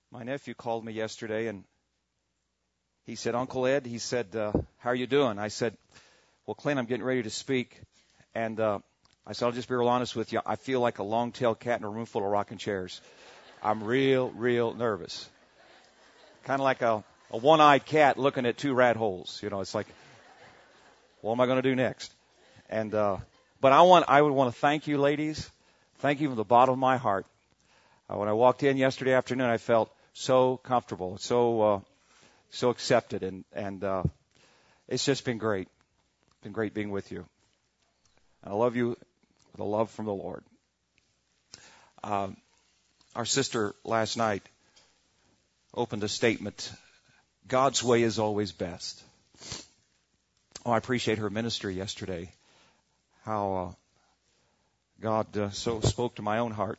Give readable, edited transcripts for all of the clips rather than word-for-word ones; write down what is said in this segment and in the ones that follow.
My nephew called me yesterday and he said, Uncle Ed, he said, how are you doing? I said, well, Clint, I'm getting ready to speak. And I said, I'll just be real honest with you. I feel like a long-tailed cat in a room full of rocking chairs. I'm real nervous. Kind of like a one-eyed cat looking at two rat holes. You know, it's like, what am I going to do next? And but I would want to thank you, ladies. Thank you from the bottom of my heart. When I walked in yesterday afternoon, I felt so comfortable, so accepted, and it's just been great. It's been great being with you. And I love you with a love from the Lord. Our sister last night opened a statement, God's way is always best. Oh, I appreciate her ministry yesterday, how God so spoke to my own heart.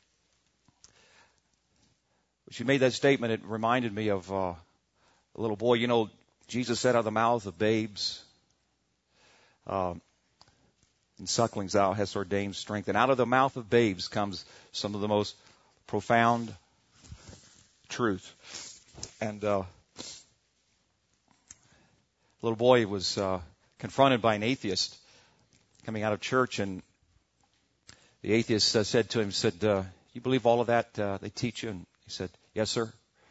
She made that statement, it reminded me of a little boy. You know, Jesus said, out of the mouth of babes and sucklings thou hast ordained strength. And out of the mouth of babes comes some of the most profound truth. And little boy was confronted by an atheist coming out of church, and the atheist said to him, you believe all of that they teach you? And he said, yes, sir.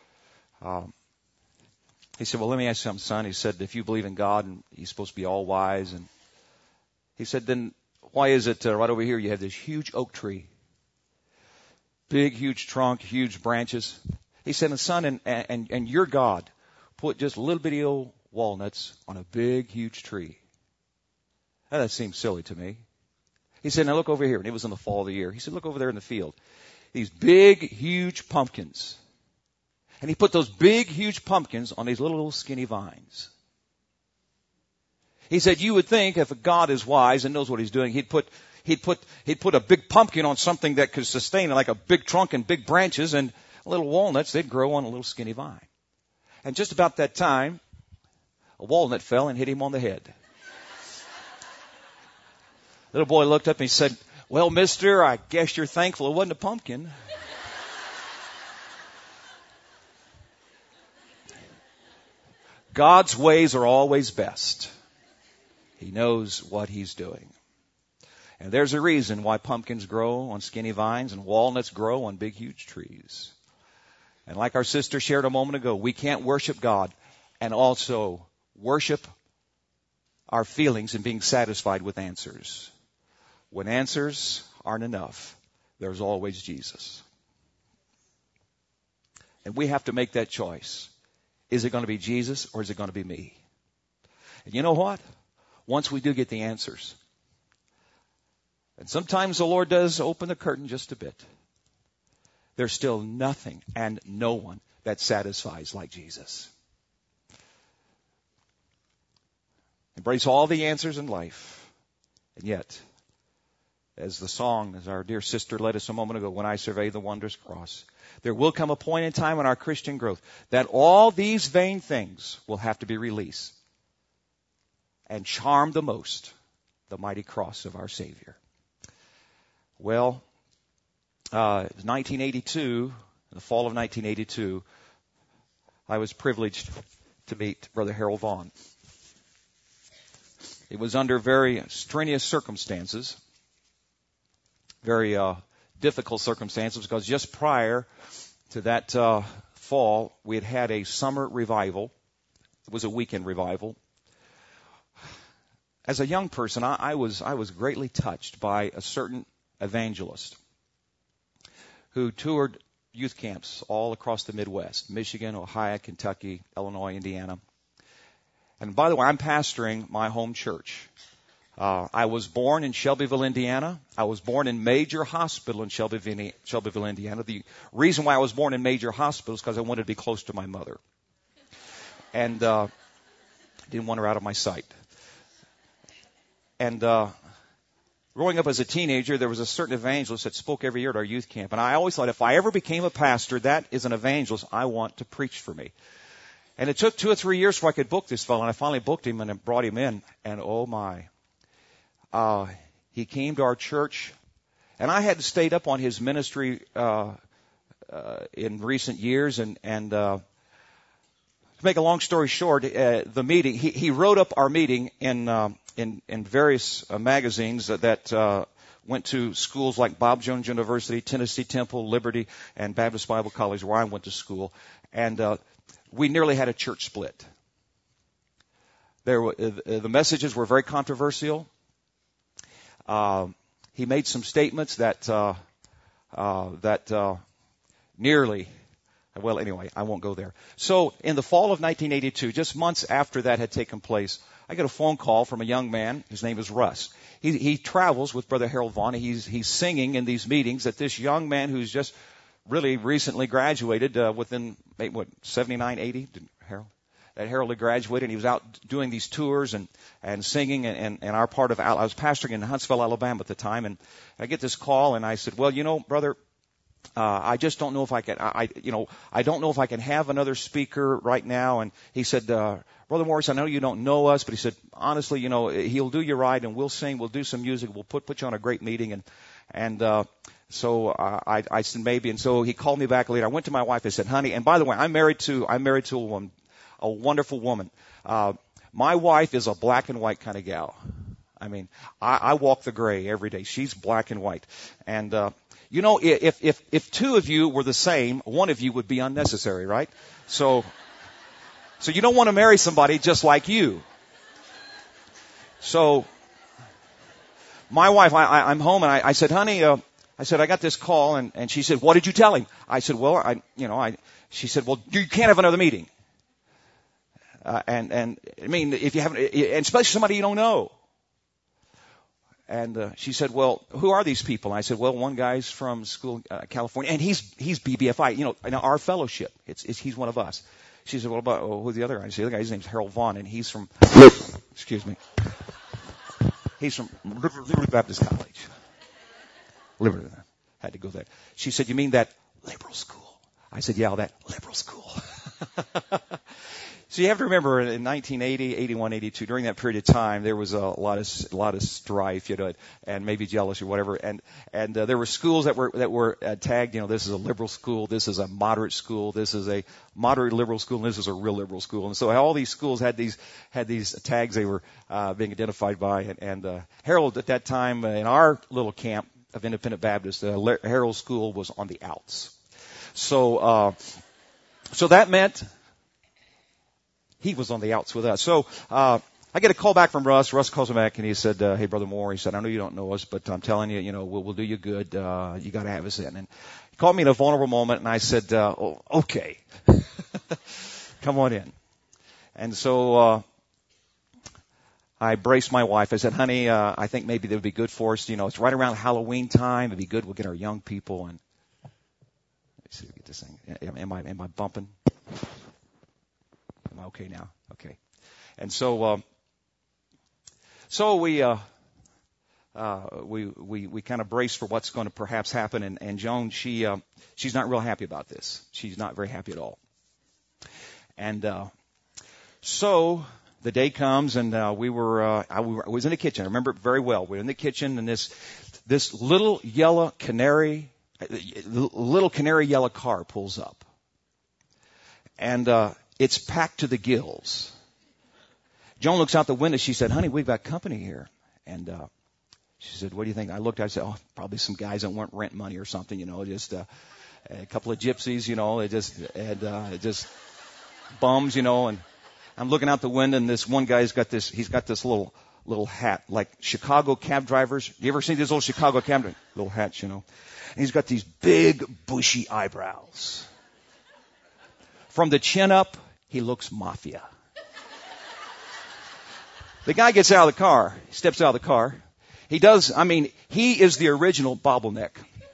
He said, well, let me ask you something, son. He said, if you believe in God and he's supposed to be all wise, and he said, then why is it right over here you have this huge oak tree? Big, huge trunk, huge branches. He said, and son, and your God put just little bitty old walnuts on a big, huge tree. Now, that seems silly to me. He said, now look over here. And it was in the fall of the year. He said, look over there in the field. These big, huge pumpkins. And he put those big, huge pumpkins on these little skinny vines. He said, you would think if a God is wise and knows what he's doing, he'd put a big pumpkin on something that could sustain it, like a big trunk and big branches, and little walnuts, they'd grow on a little skinny vine. And just about that time, a walnut fell and hit him on the head. Little boy looked up and he said, well, mister, I guess you're thankful it wasn't a pumpkin. God's ways are always best. He knows what he's doing. And there's a reason why pumpkins grow on skinny vines and walnuts grow on big, huge trees. And like our sister shared a moment ago, we can't worship God and also worship our feelings and being satisfied with answers. When answers aren't enough, there's always Jesus. And we have to make that choice. Is it going to be Jesus or is it going to be me? And you know what? Once we do get the answers, and sometimes the Lord does open the curtain just a bit, there's still nothing and no one that satisfies like Jesus. Embrace all the answers in life. And yet, as our dear sister led us a moment ago, when I survey the wondrous cross, there will come a point in time in our Christian growth that all these vain things will have to be released and charm the most the mighty cross of our Savior. Well, it was 1982, in the fall of 1982, I was privileged to meet Brother Harold Vaughn. It was under very strenuous circumstances, very difficult circumstances, because just prior to that fall, we had a summer revival. It was a weekend revival. As a young person, I was greatly touched by a certain evangelist who toured youth camps all across the Midwest, Michigan, Ohio, Kentucky, Illinois, Indiana. And by the way, I'm pastoring my home church. I was born in Shelbyville, Indiana. I was born in Major Hospital in Shelbyville, Indiana. The reason why I was born in Major Hospital is because I wanted to be close to my mother. And didn't want her out of my sight. And growing up as a teenager, there was a certain evangelist that spoke every year at our youth camp. And I always thought, if I ever became a pastor, that is an evangelist I want to preach for me. And it took 2 or 3 years before I could book this fellow. And I finally booked him and I brought him in. And oh my, he came to our church. And I had stayed up on his ministry in recent years, and to make a long story short, the meeting, he wrote up our meeting in various magazines that went to schools like Bob Jones University, Tennessee Temple, Liberty, and Baptist Bible College, where I went to school. And we nearly had a church split. The messages were very controversial. He made some statements that nearly, well, anyway, I won't go there. So in the fall of 1982, just months after that had taken place, I get a phone call from a young man. His name is Russ. He travels with Brother Harold Vaughn. He's singing in these meetings that this young man who's just really recently graduated within, 79, 80, that Harold had graduated, and he was out doing these tours and singing and our part of, I was pastoring in Huntsville, Alabama at the time, and I get this call, and I said, well, brother, I just don't know if I can, I don't know if I can have another speaker right now. And he said, Brother Morris, I know you don't know us, but he said, honestly, he'll do you right, and we'll sing, we'll do some music, we'll put you on a great meeting. So I said maybe. And so he called me back later. I went to my wife. I said, honey, and by the way, I'm married to a wonderful woman. My wife is a black and white kind of gal. I mean, I walk the gray every day. She's black and white. And, if two of you were the same, one of you would be unnecessary, right? So you don't want to marry somebody just like you. So my wife, I'm home, and I said, honey, I got this call, and she said, what did you tell him? I said, well, she said, well, you can't have another meeting. And I mean, if you haven't, and especially somebody you don't know. And she said, well, who are these people? And I said, well, one guy's from school, California, and he's BBFI, in our fellowship. He's one of us. She said, what about, who's the other guy? I said, the other guy, his name's Harold Vaughn, and he's from, he's from Liberty Baptist College. Liberty, had to go there. She said, you mean that liberal school? I said, yeah, that liberal school. So you have to remember, in 1980, 81, 82, during that period of time, there was a lot of strife, and maybe jealous or whatever. And there were schools that were tagged. This is a liberal school, this is a moderate school, this is a moderate liberal school, and this is a real liberal school. And so all these schools had these tags they were being identified by. And Harold at that time in our little camp of Independent Baptist, Harold School was on the outs. So that meant he was on the outs with us. So I get a call back from Russ. Russ calls me back, and he said, hey, Brother Moore, he said, I know you don't know us, but I'm telling you, we'll do you good. You got to have us in. And he called me in a vulnerable moment, and I said, okay. Come on in. And so I braced my wife. I said, honey, I think maybe that would be good for us. It's right around Halloween time. It'd be good. We'll get our young people. And let's see if we get this thing. Am I bumping? Am I okay now? Okay. And so we kind of brace for what's going to perhaps happen. And Joan, she's not real happy about this. She's not very happy at all. And so the day comes, and I was in the kitchen. I remember it very well. We were in the kitchen, and this little canary yellow car pulls up. And it's packed to the gills. Joan looks out the window. She said, honey, we've got company here. And she said, what do you think? I looked, I said, probably some guys that weren't rent money or something, just a couple of gypsies, it just bums, and I'm looking out the window, and this one guy's got this little hat, like Chicago cab drivers. You ever seen these old Chicago cab drivers? Little hats, And he's got these big, bushy eyebrows. From the chin up, he looks mafia. The guy gets out of the car, steps out of the car. He is the original bottleneck.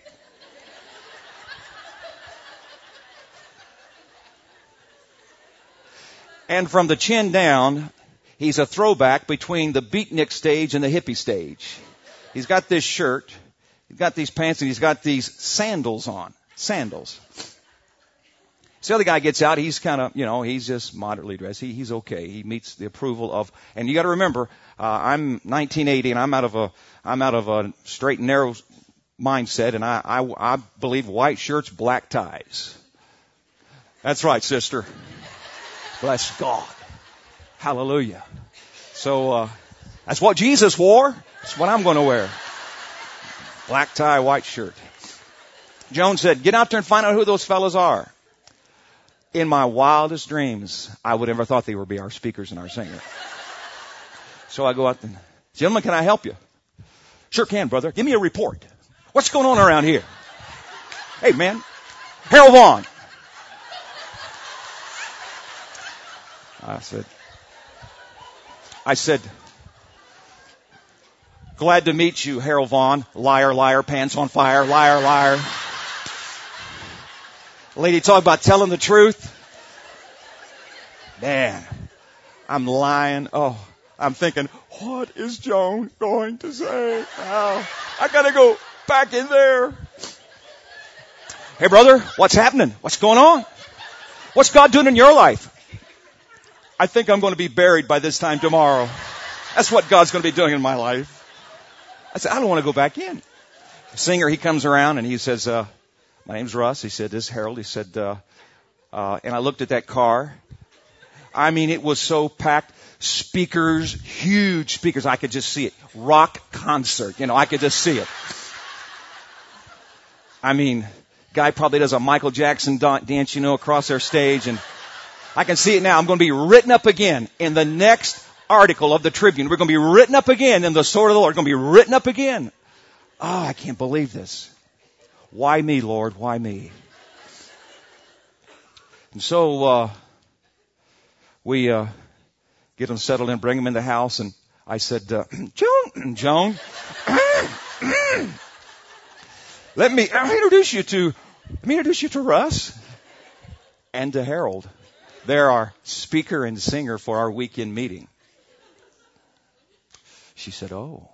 And from the chin down, he's a throwback between the beatnik stage and the hippie stage. He's got this shirt, he's got these pants, and he's got these sandals on. Sandals. So the other guy gets out. He's kind of, he's just moderately dressed. He's okay. He meets the approval of, and you got to remember, I'm 1980, and I'm out of a straight and narrow mindset, and I believe white shirts, black ties. That's right, sister. Bless God. Hallelujah. So, that's what Jesus wore. That's what I'm going to wear. Black tie, white shirt. Joan said, get out there and find out who those fellas are. In my wildest dreams, I would have never thought they would be our speakers and our singer. So I go out and, gentlemen, can I help you? Sure can, brother. Give me a report. What's going on around here? Hey, man. Harold Vaughn. I said, glad to meet you, Harold Vaughn. Liar, liar, pants on fire. Liar, liar. Lady talk about telling the truth. Man, I'm lying. Oh, I'm thinking, what is Joan going to say? Oh, I gotta go back in there. Hey, brother, what's happening? What's going on? What's God doing in your life? I think I'm going to be buried by this time tomorrow. That's what God's going to be doing in my life. I said, I don't want to go back in. The singer, he comes around and he says, my name's Russ. He said, this is Harold. He said, and I looked at that car. I mean, it was so packed. Speakers, huge speakers. I could just see it. Rock concert. I could just see it. I mean, guy probably does a Michael Jackson dance, across their stage. And I can see it now. I'm going to be written up again in the next article of the Tribune. We're going to be written up again in the Sword of the Lord. We're going to be written up again. Oh, I can't believe this. Why me, Lord? Why me? And so, we, get them settled in, bring them in the house. And I said, Joan, let me introduce you to Russ and to Harold. They're our speaker and singer for our weekend meeting. She said, oh.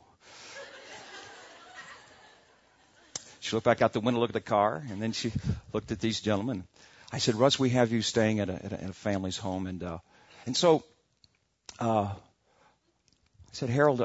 She looked back out the window, looked at the car, and then she looked at these gentlemen. I said, Russ, we have you staying at a family's home. And so, I said, Harold,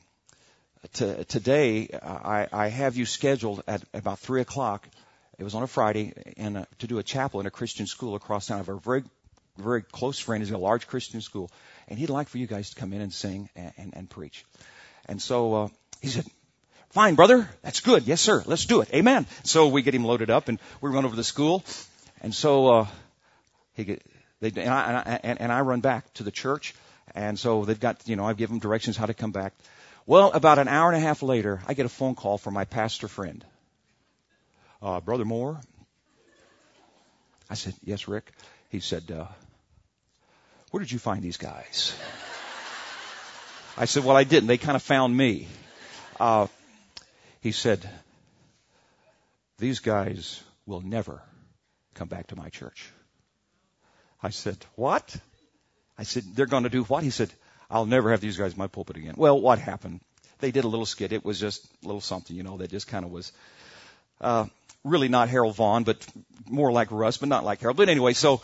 today, I have you scheduled at about 3:00. It was on a Friday, and to do a chapel in a Christian school across town. I have a very, very close friend who's in a large Christian school, and he'd like for you guys to come in and sing and preach. And so, he said, fine, brother. That's good. Yes, sir. Let's do it. Amen. So we get him loaded up, and we run over to the school. And so, I run back to the church. And so they've got, I give them directions how to come back. Well, about an hour and a half later, I get a phone call from my pastor friend. Brother Moore? I said, yes, Rick. He said, where did you find these guys? I said, well, I didn't. They kind of found me. He said, these guys will never come back to my church. I said, what? I said, they're going to do what? He said, I'll never have these guys in my pulpit again. Well, what happened? They did a little skit. It was just a little something, that just kind of was really not Harold Vaughn, but more like Russ, but not like Harold. But anyway, so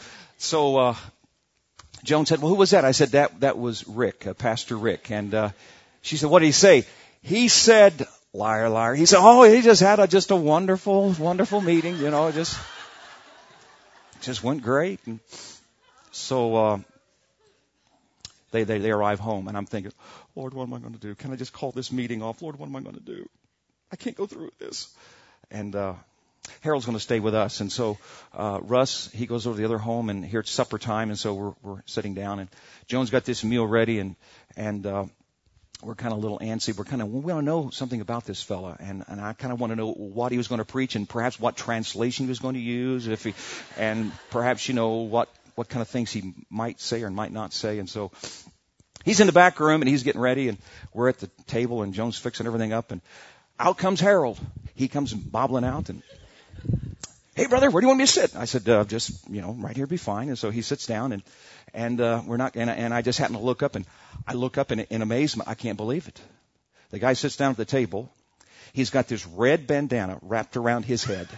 Joan said, well, who was that? I said, that was Rick, Pastor Rick. And she said, what did he say? He said, liar, liar. He said, oh, he just had a wonderful, wonderful meeting, just went great. And so they arrive home, and I'm thinking, Lord, what am I going to do? Can I just call this meeting off? Lord, what am I going to do? I can't go through with this. And Harold's going to stay with us. And so Russ, he goes over to the other home, and here it's supper time, and so we're sitting down, and Joan's got this meal ready, and we're kind of a little antsy. We want to know something about this fella, and I kind of want to know what he was going to preach, and perhaps what translation he was going to use, and perhaps what kind of things he might say or might not say. And so he's in the back room, and he's getting ready, and we're at the table, and Joan's fixing everything up, and out comes Harold. He comes bobbling out, and, hey, brother, where do you want me to sit? I said, just, right here be fine. And so he sits down, and I just happen to look up, and I look up in amazement. I can't believe it. The guy sits down at the table. He's got this red bandana wrapped around his head.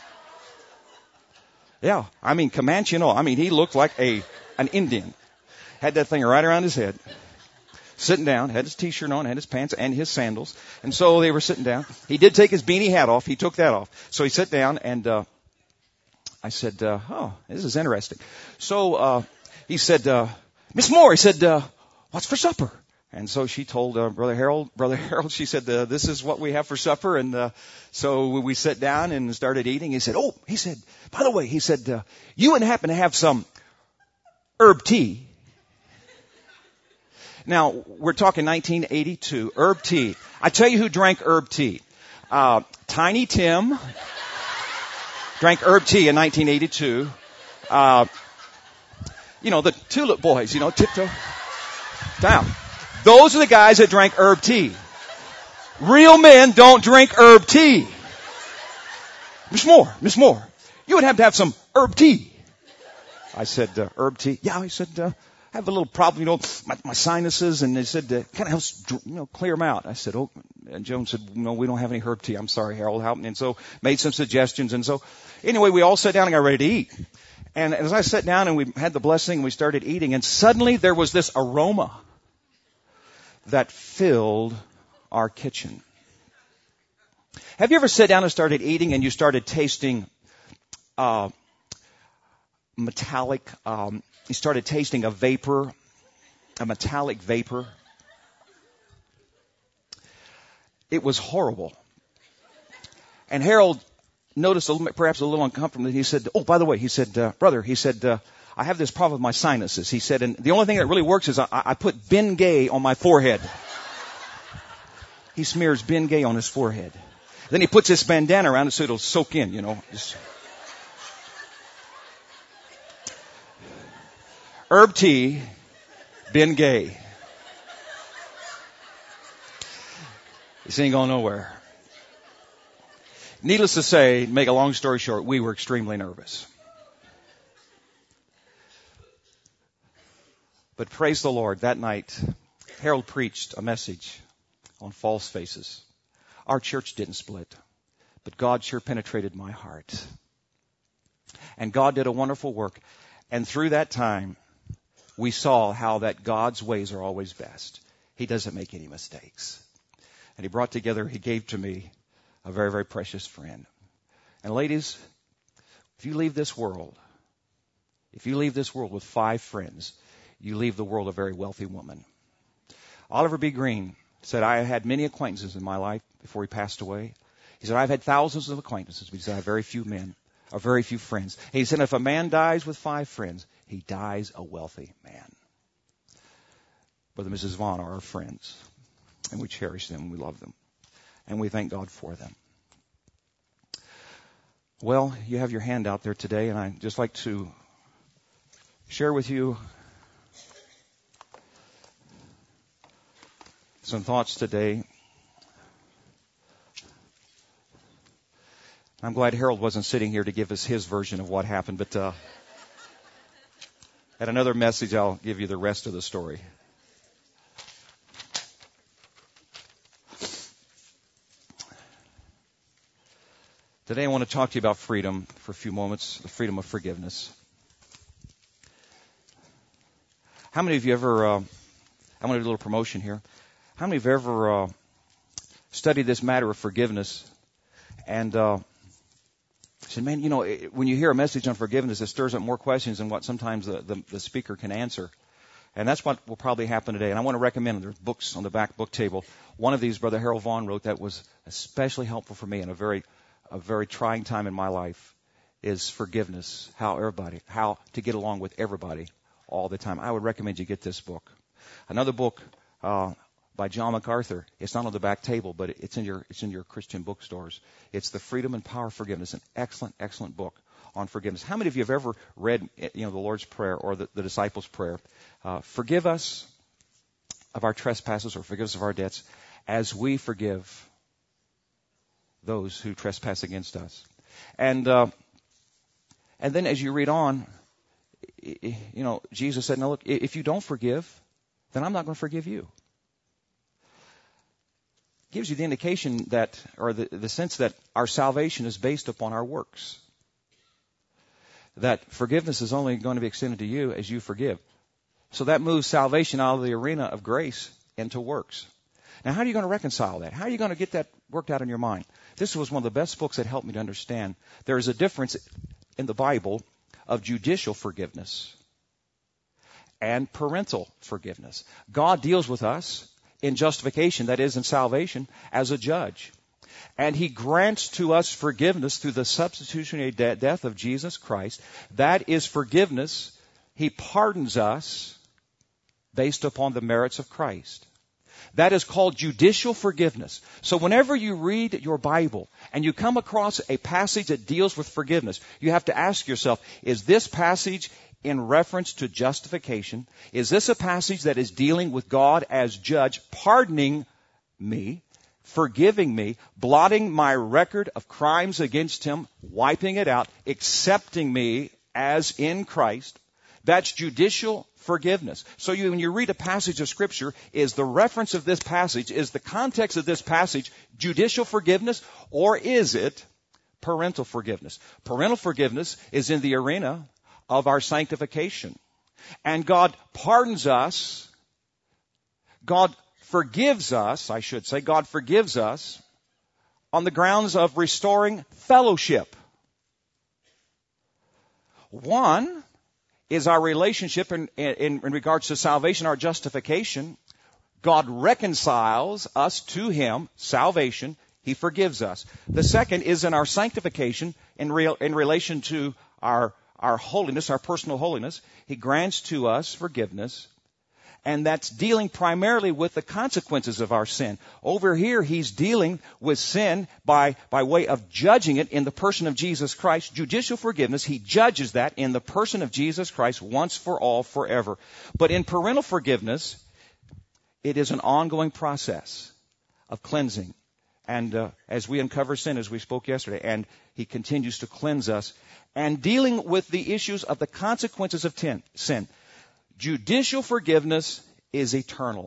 Yeah, Comanche, he looked like an Indian. Had that thing right around his head. sitting down, had his t-shirt on, had his pants and his sandals. And so they were sitting down. He did take his beanie hat off. He took that off. So he sat down and, I said, oh, this is interesting. So, he said, Miss Moore, he said, what's for supper? And so she told, Brother Harold, she said, this is what we have for supper. And, so we sat down and started eating. He said, by the way, he said, you wouldn't happen to have some herb tea. Now, we're talking 1982, herb tea. I tell you who drank herb tea. Tiny Tim drank herb tea in 1982. The Tulip Boys, tiptoe down. Those are the guys that drank herb tea. Real men don't drink herb tea. Miss Moore, you would have to have some herb tea. I said, herb tea? Yeah, I said, I have a little problem, my sinuses, and they said, kind of helps, clear them out. I said, and Joan said, no, we don't have any herb tea. I'm sorry, Harold, help me. And so made some suggestions. And so anyway, we all sat down and got ready to eat. And as I sat down and we had the blessing and we started eating, and suddenly there was this aroma that filled our kitchen. Have you ever sat down and started eating and you started tasting metallic, you started tasting a metallic vapor? It was horrible. And Harold noticed perhaps a little uncomfortable. He said, by the way, he said, brother, he said, I have this problem with my sinuses. He said, and the only thing that really works is I put Bengay on my forehead. He smears Bengay on his forehead. Then he puts this bandana around it so it'll soak in, Just herb tea, Bengay. This ain't going nowhere. Needless to say, to make a long story short, we were extremely nervous. But praise the Lord, that night, Harold preached a message on false faces. Our church didn't split, but God sure penetrated my heart. And God did a wonderful work. And through that time, we saw how that God's ways are always best. He doesn't make any mistakes. And he gave to me a very, very precious friend. And ladies, if you leave this world with 5 friends, you leave the world a very wealthy woman. Oliver B. Green said, I had many acquaintances in my life before he passed away. He said, I've had thousands of acquaintances, but he said, I have very few friends. He said, if a man dies with 5 friends, he dies a wealthy man. Brother and Mrs. Vaughn are our friends, and we cherish them, and we love them, and we thank God for them. Well, you have your hand out there today, and I'd just like to share with you some thoughts today. I'm glad Harold wasn't sitting here to give us his version of what happened, but at another message, I'll give you the rest of the story. Today I want to talk to you about freedom for a few moments, the freedom of forgiveness. How many of you ever, I'm going to do a little promotion here. How many of you ever studied this matter of forgiveness and said, man, when you hear a message on forgiveness, it stirs up more questions than what sometimes the speaker can answer. And that's what will probably happen today. And I want to recommend, there's books on the back book table. One of these, Brother Harold Vaughn wrote that was especially helpful for me in a very trying time in my life is forgiveness, how to get along with everybody all the time. I would recommend you get this book. Another book by John MacArthur. It's not on the back table, but it's in your Christian bookstores. It's The Freedom and Power of Forgiveness, an excellent book on forgiveness. How many of you have ever read the Lord's Prayer or the disciples' prayer? Forgive us of our trespasses, or forgive us of our debts, as we forgive those who trespass against us. And then as you read on, Jesus said, "No, look, if you don't forgive, then I'm not going to forgive you." Gives you the indication that, or the sense that our salvation is based upon our works. That forgiveness is only going to be extended to you as you forgive. So that moves salvation out of the arena of grace and to works. Now, how are you going to reconcile that? How are you going to get that worked out in your mind? This was one of the best books that helped me to understand. There is a difference in the Bible of judicial forgiveness and parental forgiveness. God deals with us in justification, that is, in salvation, as a judge. And He grants to us forgiveness through the substitutionary death of Jesus Christ. That is forgiveness. He pardons us based upon the merits of Christ. That is called judicial forgiveness. So whenever you read your Bible and you come across a passage that deals with forgiveness, you have to ask yourself, is this passage in reference to justification? Is this a passage that is dealing with God as judge, pardoning me, forgiving me, blotting my record of crimes against Him, wiping it out, accepting me as in Christ? That's judicial forgiveness. So when you read a passage of Scripture, is the reference of this passage, is the context of this passage judicial forgiveness, or is it parental forgiveness? Parental forgiveness is in the arena of our sanctification. And God pardons us. God forgives us, I should say. God forgives us on the grounds of restoring fellowship. One is our relationship in regards to salvation, our justification. God reconciles us to Him, salvation. He forgives us. The second is in our sanctification in relation to our holiness, our personal holiness. He grants to us forgiveness. And that's dealing primarily with the consequences of our sin. Over here, He's dealing with sin by way of judging it in the person of Jesus Christ. Judicial forgiveness, He judges that in the person of Jesus Christ once for all, forever. But in parental forgiveness, it is an ongoing process of cleansing. And as we uncover sin, as we spoke yesterday, and He continues to cleanse us, and dealing with the issues of the consequences of sin. Judicial forgiveness is eternal.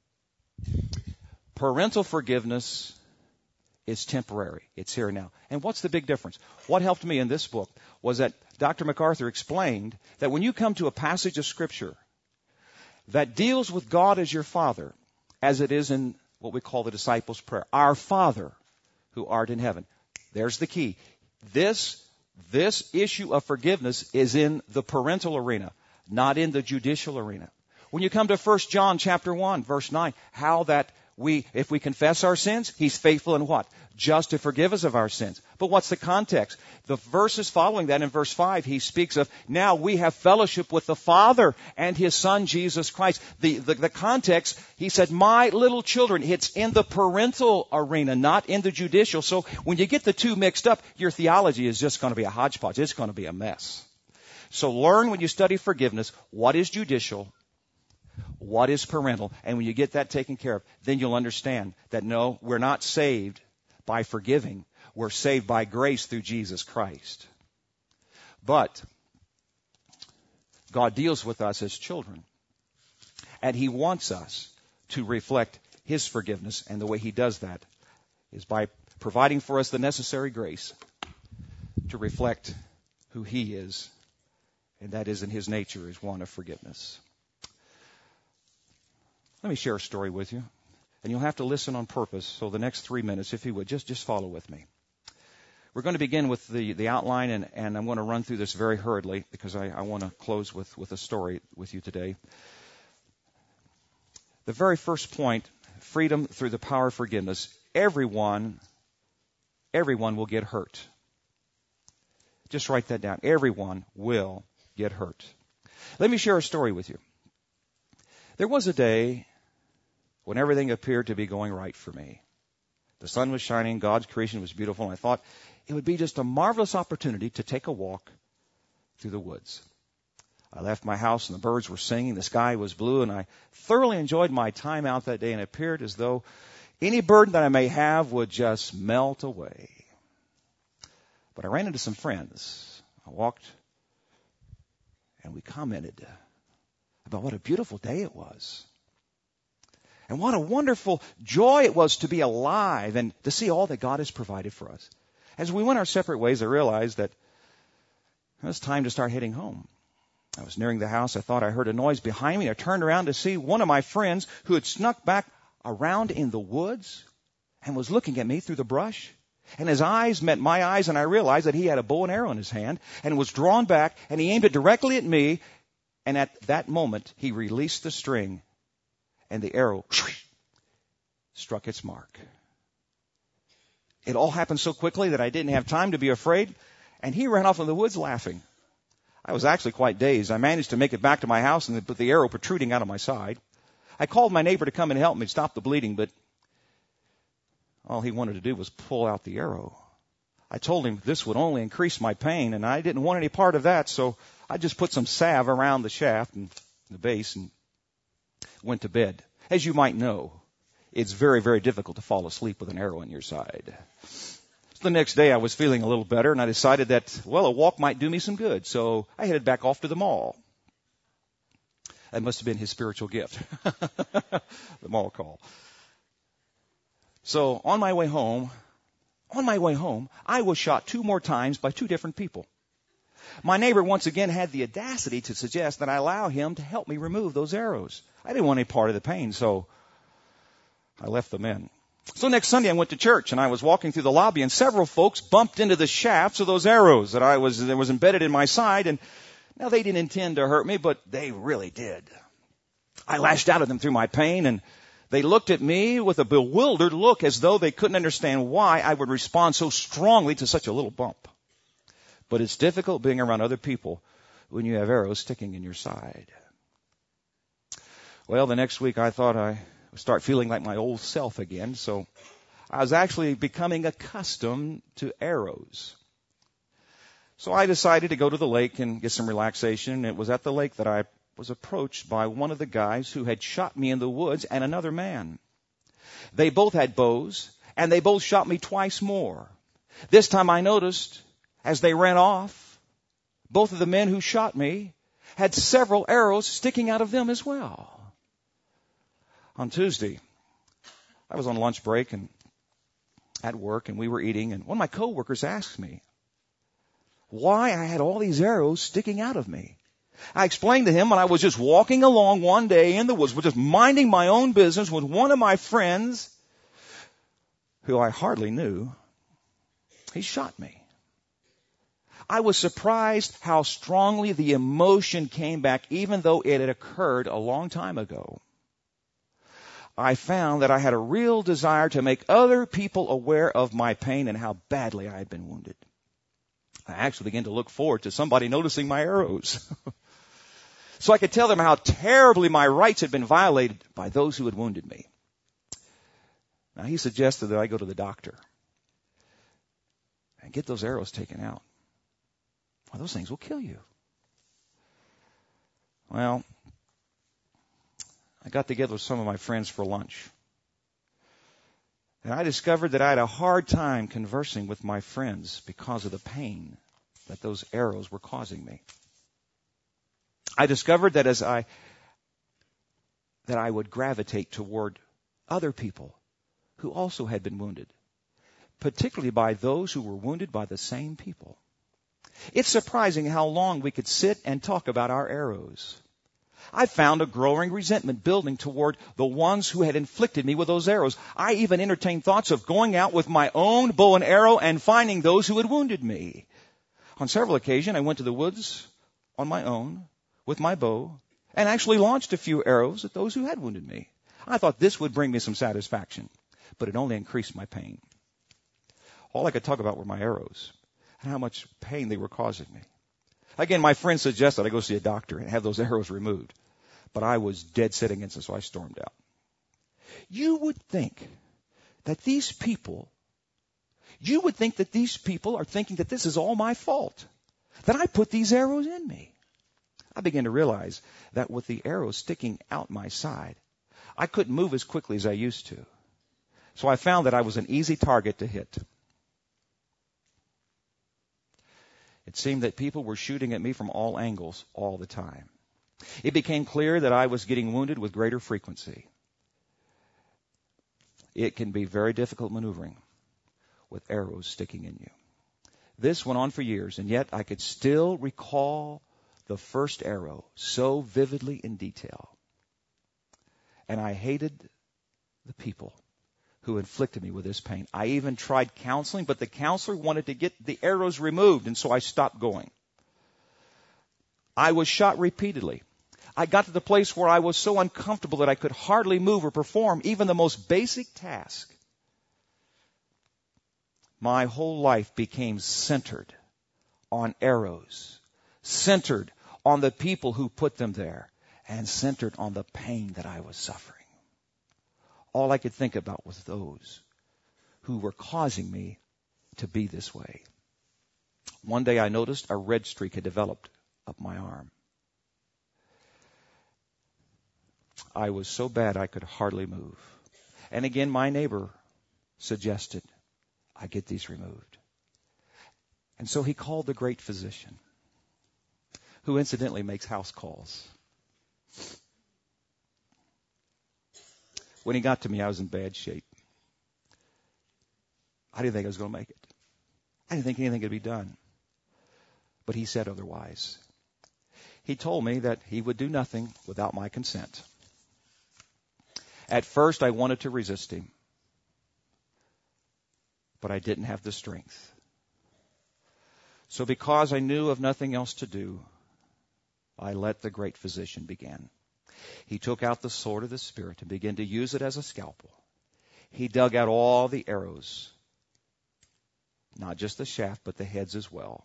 Parental forgiveness is temporary. It's here and now. And what's the big difference? What helped me in this book was that Dr. MacArthur explained that when you come to a passage of Scripture that deals with God as your Father, as it is in what we call the disciples' prayer, our Father who art in heaven. There's the key. This issue of forgiveness is in the parental arena, not in the judicial arena. When you come to 1 John chapter 1, verse 9, how that if we confess our sins, He's faithful and what? Just to forgive us of our sins. But what's the context? The verses following that in verse 5, he speaks of, now we have fellowship with the Father and His Son, Jesus Christ. The context, he said, my little children, it's in the parental arena, not in the judicial. So when you get the two mixed up, your theology is just going to be a hodgepodge. It's going to be a mess. So learn when you study forgiveness, what is judicial, what is parental, and when you get that taken care of, then you'll understand that no, we're not saved by forgiving. We're saved by grace through Jesus Christ. But God deals with us as children, and He wants us to reflect His forgiveness, and the way He does that is by providing for us the necessary grace to reflect who He is. And that is, in His nature, is one of forgiveness. Let me share a story with you. And you'll have to listen on purpose. So the next 3 minutes, if you would, just follow with me. We're going to begin with the outline, and I'm going to run through this very hurriedly because I want to close with a story with you today. The very first point, freedom through the power of forgiveness. Everyone will get hurt. Just write that down. Everyone will get hurt. Let me share a story with you. There was a day when everything appeared to be going right for me. The sun was shining, God's creation was beautiful, and I thought it would be just a marvelous opportunity to take a walk through the woods. I left my house and the birds were singing, the sky was blue, and I thoroughly enjoyed my time out that day, and it appeared as though any burden that I may have would just melt away. But I ran into some friends. I walked and we commented about what a beautiful day it was. And what a wonderful joy it was to be alive and to see all that God has provided for us. As we went our separate ways, I realized that it was time to start heading home. I was nearing the house. I thought I heard a noise behind me. I turned around to see one of my friends who had snuck back around in the woods and was looking at me through the brush. And his eyes met my eyes, and I realized that he had a bow and arrow in his hand and was drawn back, and he aimed it directly at me. And at that moment, he released the string, and the arrow struck its mark. It all happened so quickly that I didn't have time to be afraid, and he ran off in the woods laughing. I was actually quite dazed. I managed to make it back to my house and with the arrow protruding out of my side. I called my neighbor to come and help me stop the bleeding, but all he wanted to do was pull out the arrow. I told him this would only increase my pain, and I didn't want any part of that, so I just put some salve around the shaft and the base and went to bed. As you might know, it's very, very difficult to fall asleep with an arrow in your side. The next day I was feeling a little better, and I decided that, well, a walk might do me some good. So I headed back off to the mall. That must have been his spiritual gift, the mall call. So on my way home, I was shot 2 more times by 2 different people. My neighbor once again had the audacity to suggest that I allow him to help me remove those arrows. I didn't want any part of the pain, so I left them in. So next Sunday I went to church, and I was walking through the lobby, and several folks bumped into the shafts of those arrows that was embedded in my side. And now they didn't intend to hurt me, but they really did. I lashed out at them through my pain, and they looked at me with a bewildered look as though they couldn't understand why I would respond so strongly to such a little bump. But it's difficult being around other people when you have arrows sticking in your side. Well, the next week I thought I start feeling like my old self again. So I was actually becoming accustomed to arrows. So I decided to go to the lake and get some relaxation. It was at the lake that I was approached by one of the guys who had shot me in the woods and another man. They both had bows, and they both shot me twice more. This time I noticed, as they ran off, both of the men who shot me had several arrows sticking out of them as well. On Tuesday, I was on lunch break and at work, and we were eating, and one of my coworkers asked me why I had all these arrows sticking out of me. I explained to him when I was just walking along one day in the woods, just minding my own business with one of my friends who I hardly knew. He shot me. I was surprised how strongly the emotion came back, even though it had occurred a long time ago. I found that I had a real desire to make other people aware of my pain and how badly I had been wounded. I actually began to look forward to somebody noticing my arrows. So I could tell them how terribly my rights had been violated by those who had wounded me. Now he suggested that I go to the doctor and get those arrows taken out. Well, those things will kill you. Well, I got together with some of my friends for lunch. And I discovered that I had a hard time conversing with my friends because of the pain that those arrows were causing me. I discovered that I would gravitate toward other people who also had been wounded, particularly by those who were wounded by the same people. It's surprising how long we could sit and talk about our arrows. I found a growing resentment building toward the ones who had inflicted me with those arrows. I even entertained thoughts of going out with my own bow and arrow and finding those who had wounded me. On several occasions, I went to the woods on my own with my bow and actually launched a few arrows at those who had wounded me. I thought this would bring me some satisfaction, but it only increased my pain. All I could talk about were my arrows and how much pain they were causing me. Again, my friend suggested I go see a doctor and have those arrows removed. But I was dead set against it, so I stormed out. You would think that these people are thinking that this is all my fault, that I put these arrows in me. I began to realize that with the arrows sticking out my side, I couldn't move as quickly as I used to. So I found that I was an easy target to hit. It seemed that people were shooting at me from all angles all the time. It became clear that I was getting wounded with greater frequency. It can be very difficult maneuvering with arrows sticking in you. This went on for years, and yet I could still recall the first arrow so vividly in detail. And I hated the people who inflicted me with this pain. I even tried counseling, but the counselor wanted to get the arrows removed, and so I stopped going. I was shot repeatedly. I got to the place where I was so uncomfortable that I could hardly move or perform even the most basic task. My whole life became centered on arrows, centered on the people who put them there, and centered on the pain that I was suffering. All I could think about was those who were causing me to be this way. One day I noticed a red streak had developed up my arm. I was so bad I could hardly move. And again, my neighbor suggested I get these removed. And so he called the great physician, who incidentally makes house calls. When he got to me, I was in bad shape. I didn't think I was going to make it. I didn't think anything could be done. But he said otherwise. He told me that he would do nothing without my consent. At first, I wanted to resist him, but I didn't have the strength. So because I knew of nothing else to do, I let the great physician begin. He took out the sword of the Spirit and began to use it as a scalpel. He dug out all the arrows, not just the shaft, but the heads as well,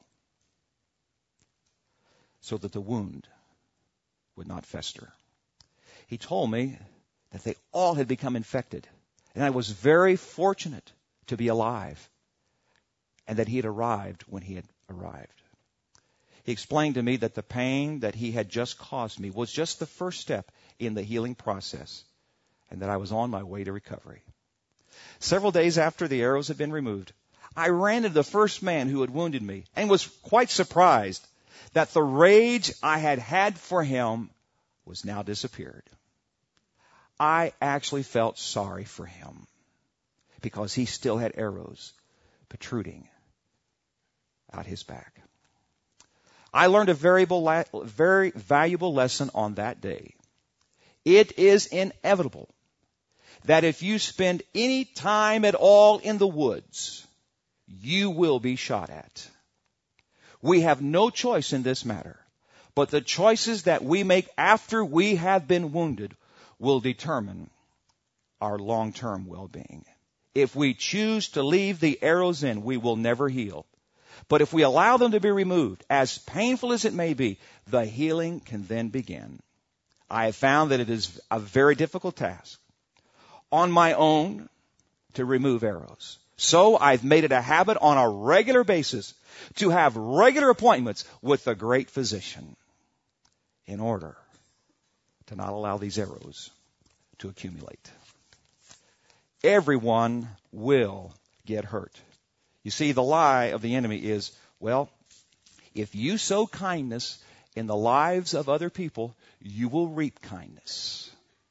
so that the wound would not fester. He told me that they all had become infected, and I was very fortunate to be alive, and that he had arrived when he had arrived. He explained to me that the pain that he had just caused me was just the first step in the healing process, and that I was on my way to recovery. Several days after the arrows had been removed, I ran into the first man who had wounded me and was quite surprised that the rage I had had for him was now disappeared. I actually felt sorry for him because he still had arrows protruding out his back. I learned a very valuable lesson on that day. It is inevitable that if you spend any time at all in the woods, you will be shot at. We have no choice in this matter, but the choices that we make after we have been wounded will determine our long-term well-being. If we choose to leave the arrows in, we will never heal. But if we allow them to be removed, as painful as it may be, the healing can then begin. I have found that it is a very difficult task on my own to remove arrows. So I've made it a habit on a regular basis to have regular appointments with the great physician in order to not allow these arrows to accumulate. Everyone will get hurt. You see, the lie of the enemy is, well, if you sow kindness in the lives of other people, you will reap kindness.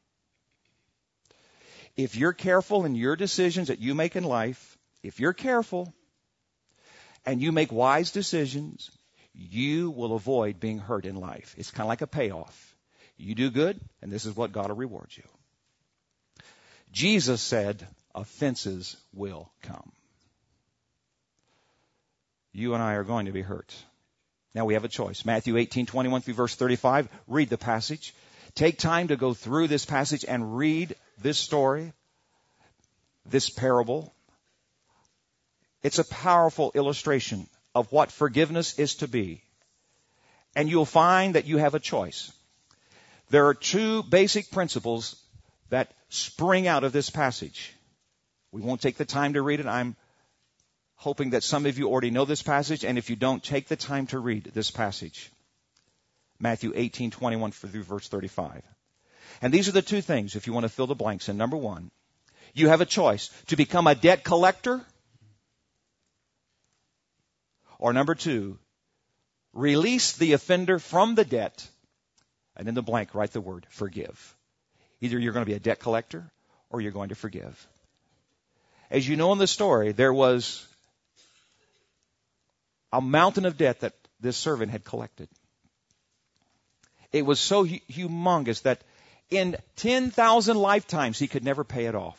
If you're careful in your decisions that you make in life, if you're careful and you make wise decisions, you will avoid being hurt in life. It's kind of like a payoff. You do good, and this is what God will reward you. Jesus said, offenses will come. You and I are going to be hurt. Now we have a choice. Matthew 18:21 through verse 35. Read the passage. Take time to go through this passage and read this story, this parable. It's a powerful illustration of what forgiveness is to be. And you'll find that you have a choice. There are two basic principles that spring out of this passage. We won't take the time to read it. I'm hoping that some of you already know this passage, and if you don't, take the time to read this passage. Matthew 18:21 through verse 35. And these are the two things, if you want to fill the blanks in. Number one, you have a choice to become a debt collector, or number two, release the offender from the debt, and in the blank, write the word forgive. Either you're going to be a debt collector or you're going to forgive. As you know in the story, there was a mountain of debt that this servant had collected. It was so humongous that in 10,000 lifetimes he could never pay it off.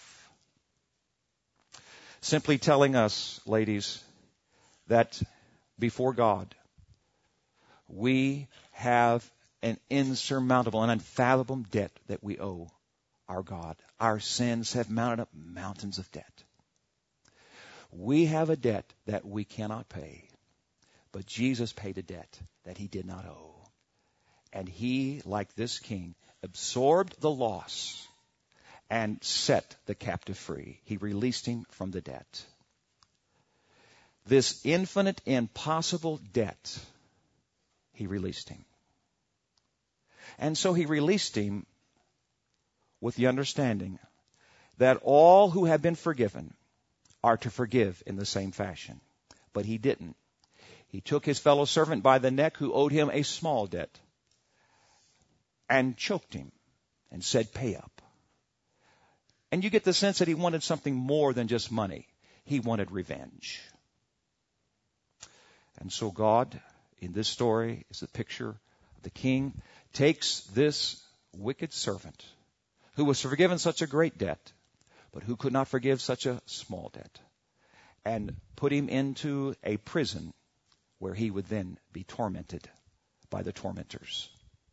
Simply telling us, ladies, that before God, we have an insurmountable and unfathomable debt that we owe our God. Our sins have mounted up mountains of debt. We have a debt that we cannot pay, but Jesus paid a debt that he did not owe. And he, like this king, absorbed the loss and set the captive free. He released him from the debt. This infinite, impossible debt, he released him. And so he released him with the understanding that all who have been forgiven are to forgive in the same fashion. But he didn't. He took his fellow servant by the neck who owed him a small debt and choked him and said, "Pay up." And you get the sense that he wanted something more than just money. He wanted revenge. And so God, in this story, is a picture of the king, takes this wicked servant who was forgiven such a great debt, but who could not forgive such a small debt, and put him into a prison where he would then be tormented by the tormentors.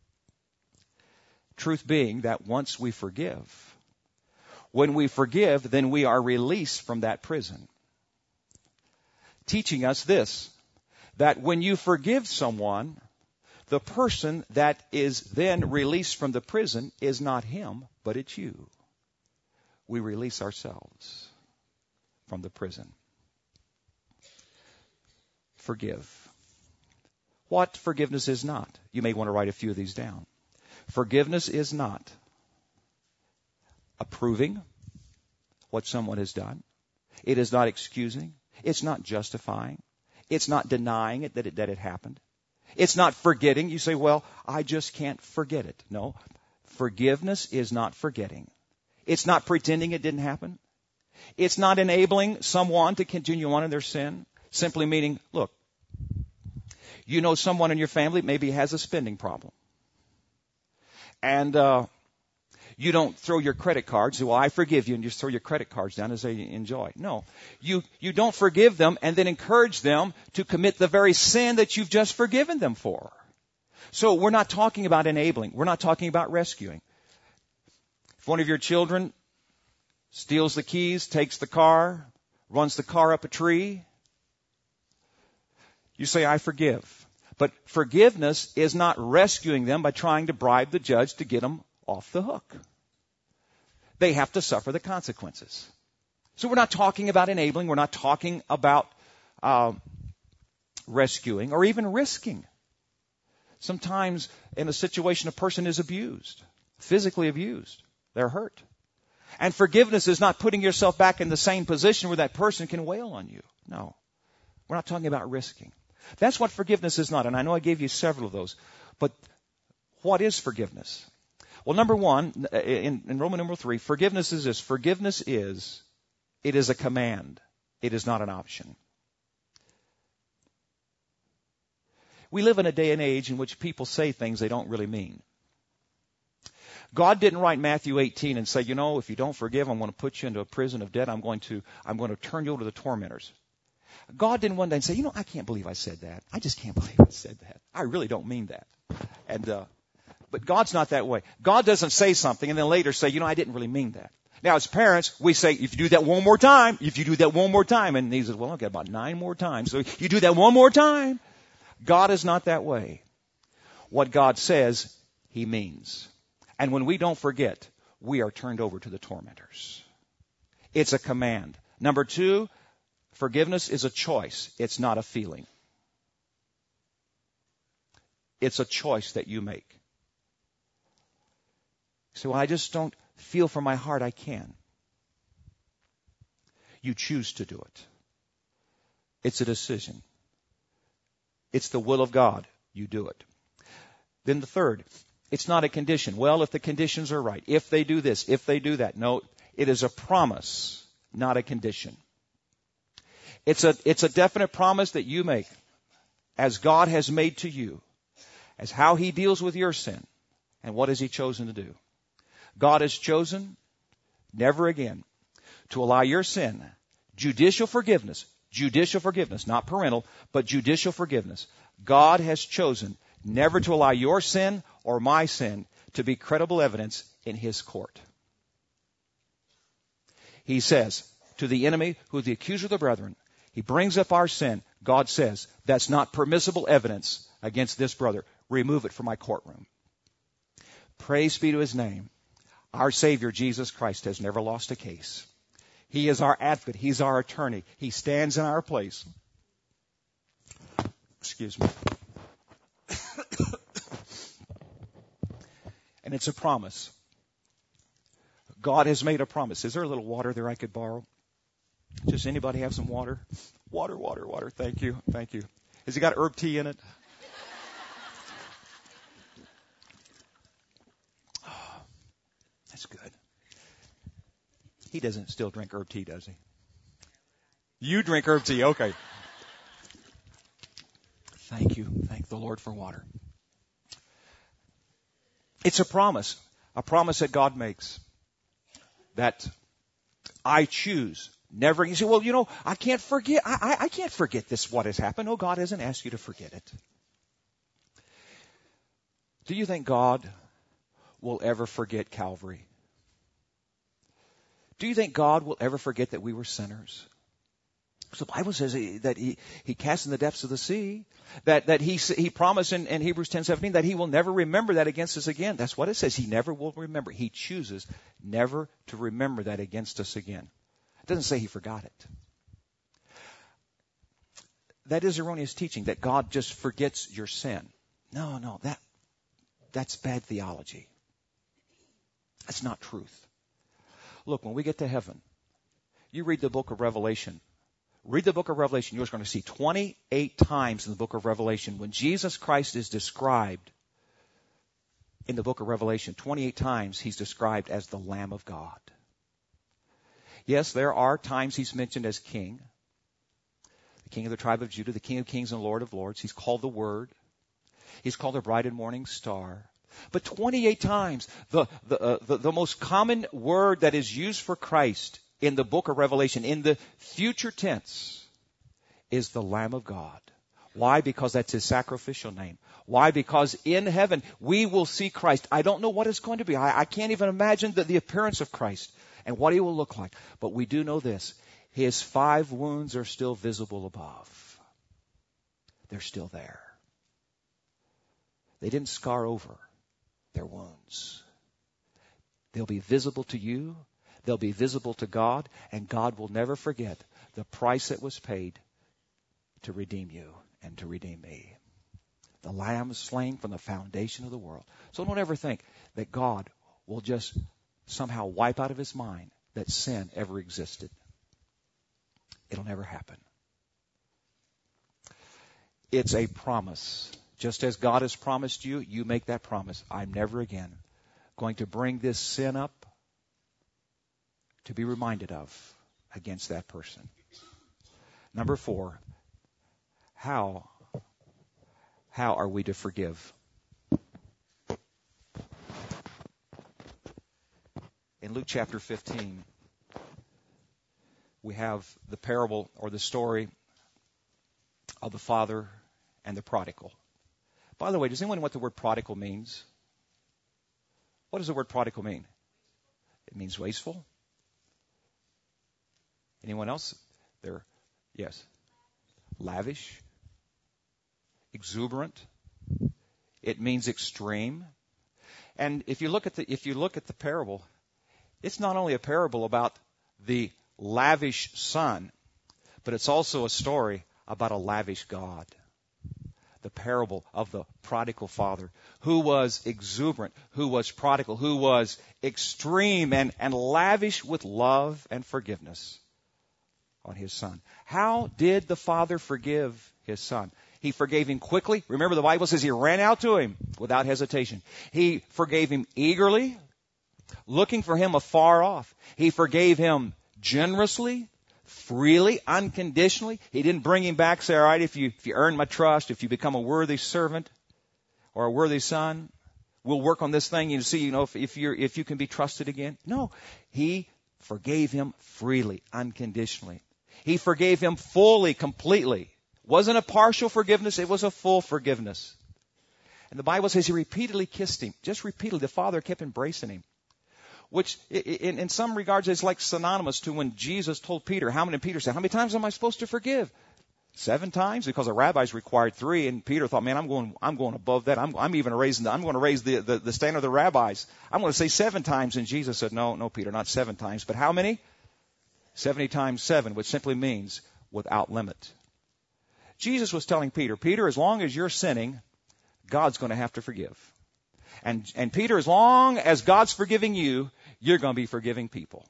Truth being that once we forgive, when we forgive, then we are released from that prison. Teaching us this, that when you forgive someone, the person that is then released from the prison is not him, but it's you. We release ourselves from the prison. Forgive. What forgiveness is not? You may want to write a few of these down. Forgiveness is not approving what someone has done. It is not excusing. It's not justifying. It's not denying it that it happened. It's not forgetting. You say, well, I just can't forget it. No. Forgiveness is not forgetting. It's not pretending it didn't happen. It's not enabling someone to continue on in their sin. Simply meaning, look, you know someone in your family maybe has a spending problem. And you don't throw your credit cards, well, I forgive you, and you just throw your credit cards down and say, enjoy. No. You don't forgive them and then encourage them to commit the very sin that you've just forgiven them for. So we're not talking about enabling. We're not talking about rescuing. If one of your children steals the keys, takes the car, runs the car up a tree, you say, I forgive. But forgiveness is not rescuing them by trying to bribe the judge to get them off the hook. They have to suffer the consequences. So we're not talking about enabling. We're not talking about rescuing or even risking. Sometimes in a situation a person is abused, physically abused. They're hurt. And forgiveness is not putting yourself back in the same position where that person can wail on you. No. We're not talking about risking. That's what forgiveness is not. And I know I gave you several of those. But what is forgiveness? Well, number one, in Roman numeral 3, forgiveness is this. Forgiveness is, it is a command. It is not an option. We live in a day and age in which people say things they don't really mean. God didn't write Matthew 18 and say, you know, if you don't forgive, I'm going to put you into a prison of debt. I'm going to turn you over to the tormentors. God didn't one day say, you know, I can't believe I said that. I just can't believe I said that. I really don't mean that. But God's not that way. God doesn't say something and then later say, you know, I didn't really mean that. Now, as parents, we say, if you do that one more time, and he says, well, I've got about 9 more times. So you do that one more time. God is not that way. What God says, he means. And when we don't forget, we are turned over to the tormentors. It's a command. Number 2, forgiveness is a choice. It's not a feeling. It's a choice that you make. So I just don't feel from my heart I can. You choose to do it. It's a decision. It's the will of God. You do it. Then the third, it's not a condition. Well, if the conditions are right, if they do this, if they do that. No, it is a promise, not a condition. It's a definite promise that you make as God has made to you. as how He deals with your sin. And what has He chosen to do? God has chosen never again to allow your sin, judicial forgiveness, not parental, but judicial forgiveness. God has chosen never to allow your sin or my sin to be credible evidence in His court. He says to the enemy, who is the accuser of the brethren, he brings up our sin. God says, that's not permissible evidence against this brother. Remove it from my courtroom. Praise be to His name. Our Savior, Jesus Christ, has never lost a case. He is our advocate. He's our attorney. He stands in our place. Excuse me. And it's a promise. God has made a promise. Is there a little water there I could borrow? Just anybody have some water? Water. Thank you. Has it got herb tea in it? Oh, that's good. He doesn't still drink herb tea, does he? You drink herb tea, okay. Thank you. Thank the Lord for water. It's a promise that God makes, that I choose never. You say, well, I can't forget. I can't forget this, what has happened. No, God hasn't asked you to forget it. Do you think God will ever forget Calvary? Do you think God will ever forget that we were sinners? The Bible says that he cast in the depths of the sea, that he promised in Hebrews 10:17 that He will never remember that against us again. That's what it says. He never will remember. He chooses never to remember that against us again. It doesn't say He forgot it. That is erroneous teaching, that God just forgets your sin. No, that's bad theology. That's not truth. Look, when we get to heaven, you read the book of Revelation. Read the book of Revelation. You're going to see 28 times in the book of Revelation when Jesus Christ is described in the book of Revelation. 28 times He's described as the Lamb of God. Yes, there are times He's mentioned as King. The King of the tribe of Judah, the King of kings and Lord of lords. He's called the Word. He's called the bright and morning star. But 28 times, the most common word that is used for Christ in the book of Revelation, in the future tense, is the Lamb of God. Why? Because that's His sacrificial name. Why? Because in heaven we will see Christ. I don't know what it's going to be. I can't even imagine the appearance of Christ and what He will look like. But we do know this. His 5 wounds are still visible above. They're still there. They didn't scar over their wounds. They'll be visible to you. They'll be visible to God. And God will never forget the price that was paid to redeem you and to redeem me. The Lamb slain from the foundation of the world. So don't ever think that God will just somehow wipe out of His mind that sin ever existed. It'll never happen. It's a promise. Just as God has promised you, you make that promise. I'm never again going to bring this sin up to be reminded of against that person. Number 4, how are we to forgive? In Luke chapter 15, we have the parable or the story of the father and the prodigal. By the way, does anyone know what the word prodigal means? What does the word prodigal mean? It means wasteful. Anyone else? Yes. Lavish. Exuberant. It means extreme. And if you look at the parable, it's not only a parable about the lavish son, but it's also a story about a lavish God. The parable of the prodigal father, who was exuberant, who was prodigal, who was extreme and lavish with love and forgiveness on his son. How did the father forgive his son? He forgave him quickly. Remember, the Bible says he ran out to him without hesitation. He forgave him eagerly, looking for him afar off. He forgave him generously, freely, unconditionally. He didn't bring him back, say, all right, if you earn my trust, if you become a worthy servant, or a worthy son. We'll work on this thing, see, if you can be trusted again. No, he forgave him freely, unconditionally. He forgave him fully, completely. Wasn't a partial forgiveness, it was a full forgiveness. And the Bible says he repeatedly kissed him. Just repeatedly. The Father kept embracing him. Which, in some regards, is like synonymous to when Jesus told Peter, Peter said, how many times am I supposed to forgive? 7 times? Because the rabbis required 3, and Peter thought, man, I'm going above that. I'm going to raise the standard of the rabbis. I'm going to say 7 times. And Jesus said, no, Peter, not 7 times. But how many? 70 times 7, which simply means without limit. Jesus was telling Peter, as long as you're sinning, God's going to have to forgive. And Peter, as long as God's forgiving you, you're going to be forgiving people.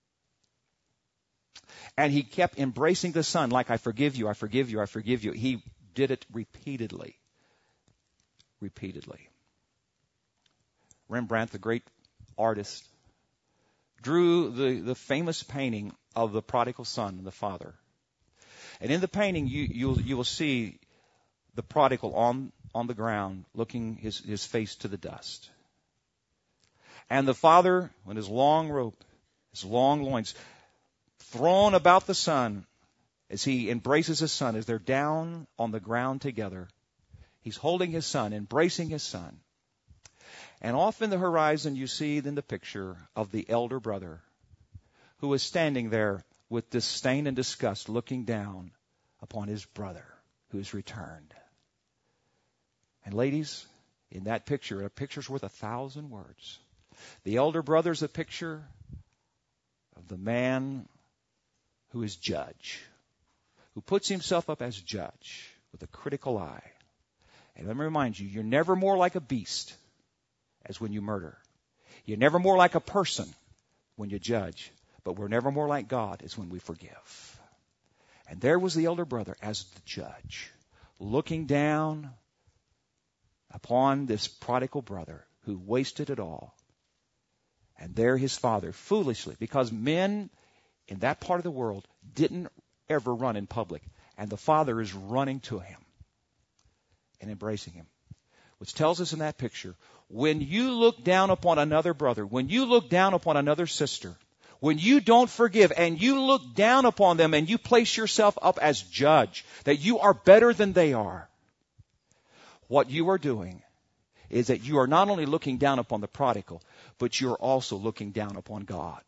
And he kept embracing the Son like, I forgive you, I forgive you, I forgive you. He did it repeatedly. Repeatedly. Rembrandt, the great artist, drew the famous painting of the prodigal son and the father. And in the painting, you will see the prodigal on the ground, looking his face to the dust. And the father, with his long robe, his long loins, thrown about the son, as he embraces his son, as they're down on the ground together. He's holding his son, embracing his son. And off in the horizon, you see then the picture of the elder brother, who is standing there with disdain and disgust, looking down upon his brother who has returned. And ladies, in that picture, a picture's worth 1,000 words. The elder brother's a picture of the man who is judge, who puts himself up as judge with a critical eye. And let me remind you, you're never more like a beast as when you murder. You're never more like a person when you judge. But we're never more like God as when we forgive. And there was the elder brother as the judge, looking down upon this prodigal brother who wasted it all. And there his father, foolishly, because men in that part of the world didn't ever run in public. And the father is running to him and embracing him. Which tells us in that picture, when you look down upon another brother, when you look down upon another sister, when you don't forgive and you look down upon them and you place yourself up as judge, that you are better than they are, what you are doing is that you are not only looking down upon the prodigal, but you're also looking down upon God.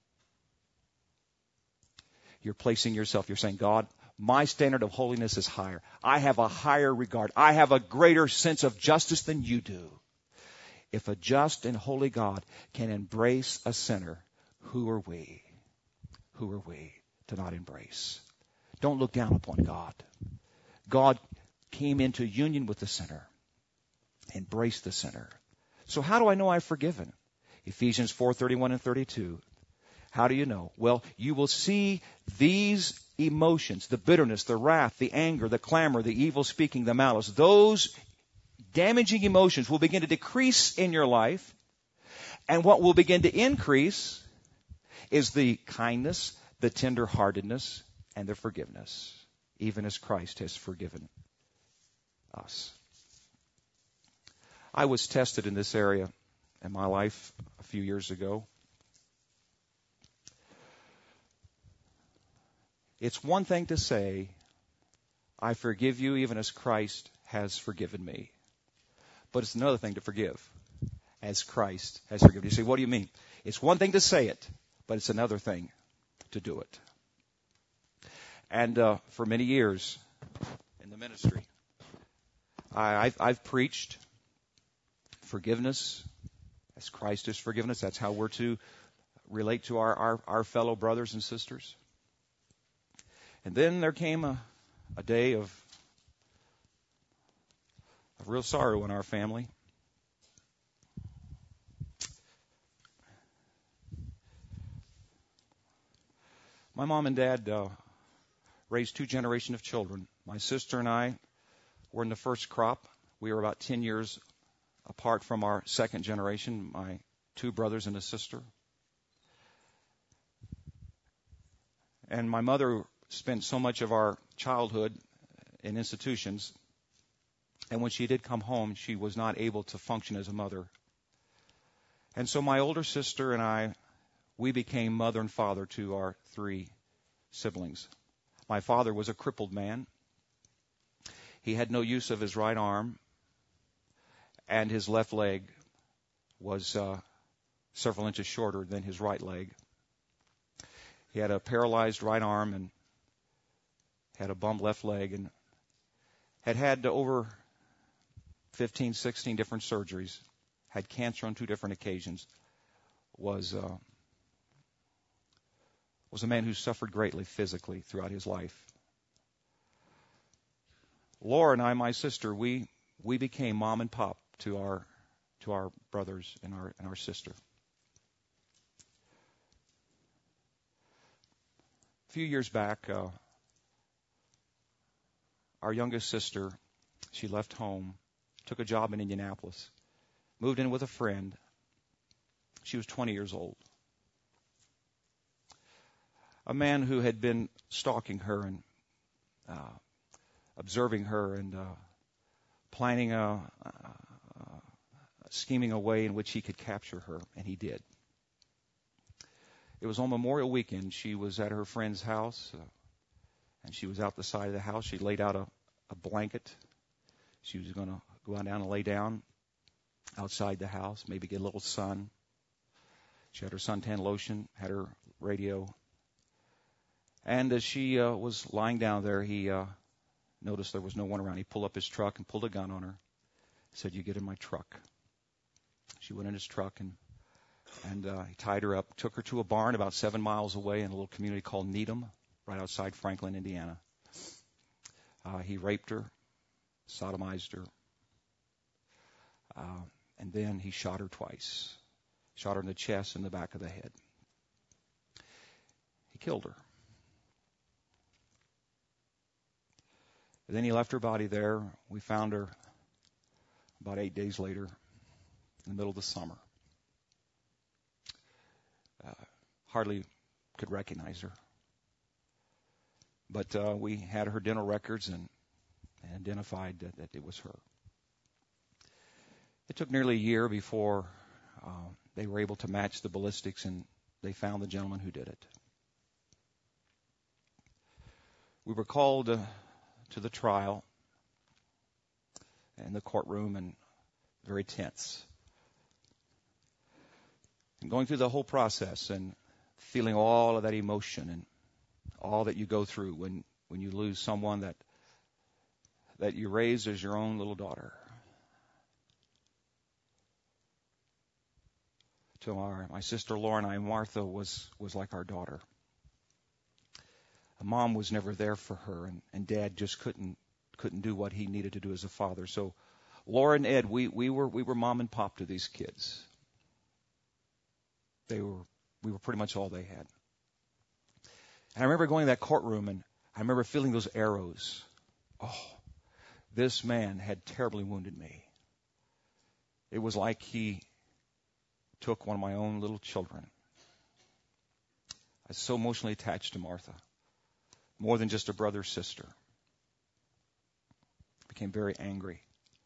You're placing yourself, you're saying, God, my standard of holiness is higher. I have a higher regard. I have a greater sense of justice than you do. If a just and holy God can embrace a sinner, who are we? Who are we to not embrace? Don't look down upon God. God came into union with the sinner, embraced the sinner. So how do I know I've forgiven? Ephesians 4:31 and 32. How do you know? Well, you will see these emotions, the bitterness, the wrath, the anger, the clamor, the evil speaking, the malice, those damaging emotions will begin to decrease in your life. And what will begin to increase is the kindness, the tenderheartedness, and the forgiveness, even as Christ has forgiven us. I was tested in this area in my life a few years ago. It's one thing to say, I forgive you even as Christ has forgiven me. But it's another thing to forgive as Christ has forgiven you. You say, what do you mean? It's one thing to say it, but it's another thing to do it. And for many years in the ministry, I've preached forgiveness as Christ has forgiven us. That's how we're to relate to our fellow brothers and sisters. And then there came a day of real sorrow in our family. My mom and dad raised 2 generations of children. My sister and I were in the first crop. We were about 10 years apart from our second generation, my 2 brothers and a sister. And my mother spent so much of our childhood in institutions. And when she did come home, she was not able to function as a mother. And so my older sister and I, we became mother and father to our 3 siblings. My father was a crippled man. He had no use of his right arm, and his left leg was several inches shorter than his right leg. He had a paralyzed right arm and had a bum left leg, and had over 15, 16 different surgeries, had cancer on 2 different occasions, was a man who suffered greatly physically throughout his life. Laura and I, my sister, we became mom and pop to our brothers and our sister. A few years back, our youngest sister, she left home, took a job in Indianapolis, moved in with a friend. She was 20 years old. A man who had been stalking her and observing her and planning scheming a way in which he could capture her, and he did. It was on Memorial Weekend. She was at her friend's house, and she was out the side of the house. She laid out a blanket. She was going to go out down and lay down outside the house, maybe get a little sun. She had her suntan lotion, had her radio. And as she was lying down there, he noticed there was no one around. He pulled up his truck and pulled a gun on her. He said, "You get in my truck." She went in his truck, and he tied her up, took her to a barn about 7 miles away in a little community called Needham, right outside Franklin, Indiana. He raped her, sodomized her, and then he shot her twice. Shot her in the chest and the back of the head. He killed her. And then he left her body there. We found her about 8 days later in the middle of the summer. Hardly could recognize her. But we had her dental records and identified that it was her. It took nearly a year before they were able to match the ballistics, and they found the gentleman who did it. We were called to the trial in the courtroom, and very tense. And going through the whole process and feeling all of that emotion and all that you go through when you lose someone that you raised as your own little daughter. To my sister Laura and I, Martha was like our daughter. Mom was never there for her, and Dad just couldn't do what he needed to do as a father. So Laura and Ed, we were mom and pop to these kids. We were pretty much all they had. And I remember going to that courtroom, and I remember feeling those arrows. Oh, this man had terribly wounded me. It was like he took one of my own little children. I was so emotionally attached to Martha, more than just a brother or sister. I became very angry.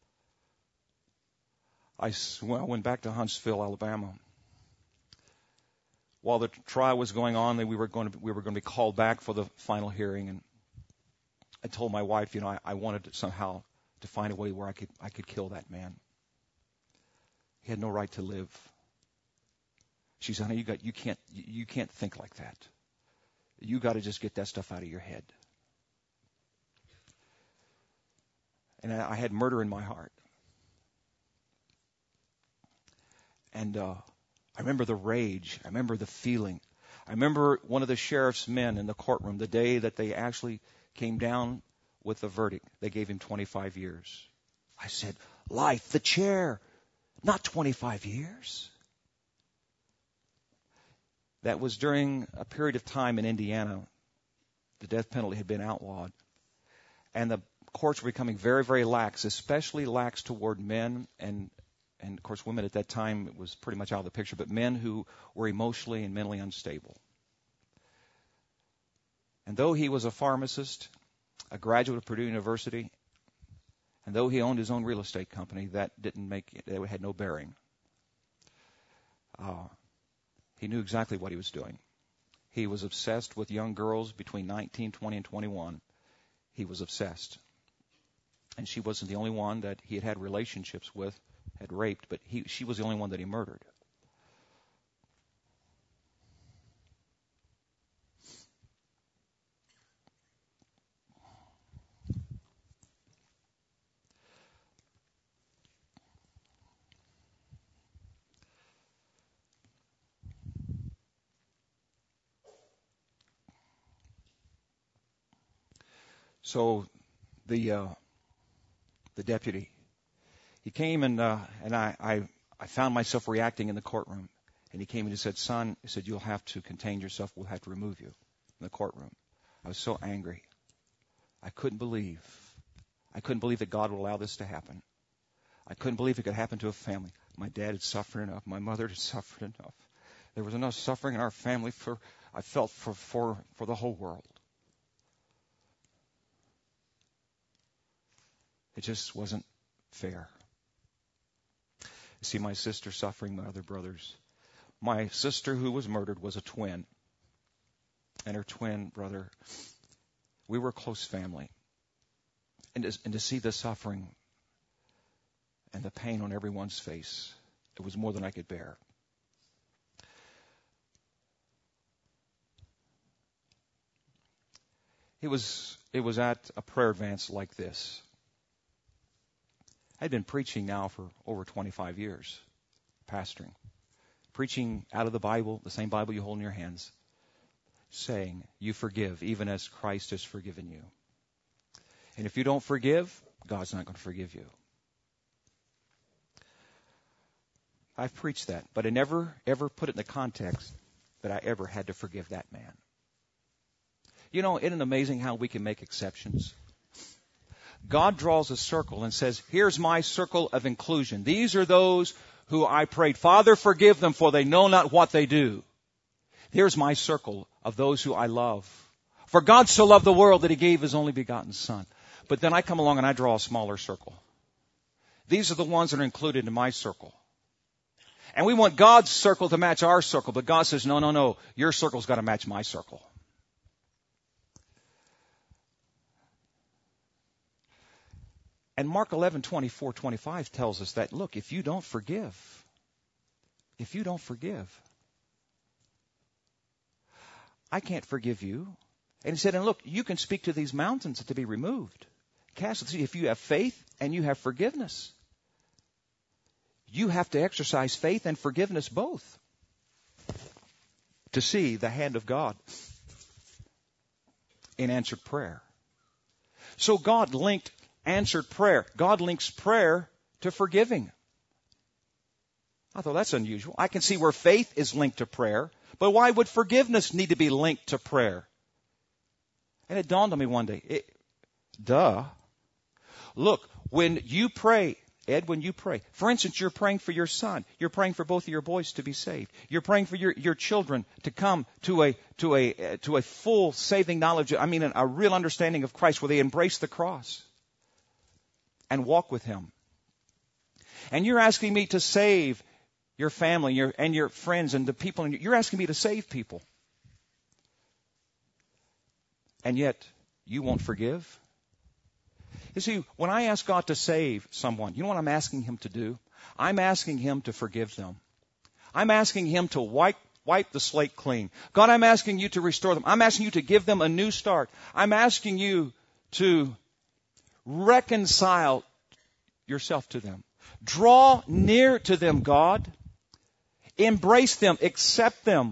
I went back to Huntsville, Alabama. While the trial was going on, we were going to be called back for the final hearing, and I told my wife, I wanted somehow to find a way where I could kill that man. He had no right to live. She said, "Honey, you can't think like that. You got to just get that stuff out of your head." And I had murder in my heart. And I remember the rage. I remember the feeling. I remember one of the sheriff's men in the courtroom, the day that they actually came down with the verdict. They gave him 25 years. I said, "Life, the chair, not 25 years." That was during a period of time in Indiana. The death penalty had been outlawed. And the courts were becoming very, very lax, especially lax toward men and of course, women at that time, it was pretty much out of the picture, but men who were emotionally and mentally unstable. And though he was a pharmacist, a graduate of Purdue University, And though he owned his own real estate company, that had no bearing. He knew exactly what he was doing. He was obsessed with young girls between 19, 20, and 21. He was obsessed. And she wasn't the only one that he had relationships with, had raped, but she was the only one that he murdered. So the deputy, he came and I found myself reacting in the courtroom. And he came and he said, "Son," he said, "you'll have to contain yourself. We'll have to remove you in the courtroom." I was so angry. I couldn't believe that God would allow this to happen. I couldn't believe it could happen to a family. My dad had suffered enough. My mother had suffered enough. There was enough suffering in our family for the whole world. It just wasn't fair. You see my sister suffering, my other brothers. My sister who was murdered was a twin. And her twin brother, we were a close family. And to see the suffering and the pain on everyone's face, it was more than I could bear. It was at a prayer advance like this. I'd been preaching now for over 25 years, pastoring. Preaching out of the Bible, the same Bible you hold in your hands, saying, "You forgive, even as Christ has forgiven you." And if you don't forgive, God's not going to forgive you. I've preached that, but I never, ever put it in the context that I ever had to forgive that man. You know, isn't it amazing how we can make exceptions? God draws a circle and says, "Here's my circle of inclusion. These are those who I prayed, Father, forgive them, for they know not what they do." Here's my circle of those who I love. For God so loved the world that he gave his only begotten Son. But then I come along and I draw a smaller circle. These are the ones that are included in my circle. And we want God's circle to match our circle. But God says, no, your circle's got to match my circle. And Mark 11:24-25 tells us that, look, if you don't forgive, I can't forgive you. And he said, and look, you can speak to these mountains to be removed. Cast the sea. If you have faith and you have forgiveness, you have to exercise faith and forgiveness both to see the hand of God in answered prayer. So God linked answered prayer. God links prayer to forgiving. I thought that's unusual. I can see where faith is linked to prayer, but why would forgiveness need to be linked to prayer? And it dawned on me one day. Look, when you pray, Ed, when you pray, for instance, you're praying for your son. You're praying for both of your boys to be saved. You're praying for your children to come to a full saving knowledge. A real understanding of Christ where they embrace the cross and walk with him. And you're asking me to save your family and your friends and the people. You're asking me to save people. And yet, you won't forgive. You see, when I ask God to save someone, you know what I'm asking him to do? I'm asking him to forgive them. I'm asking him to wipe the slate clean. God, I'm asking you to restore them. I'm asking you to give them a new start. I'm asking you to reconcile yourself to them. Draw near to them, God. Embrace them. Accept them.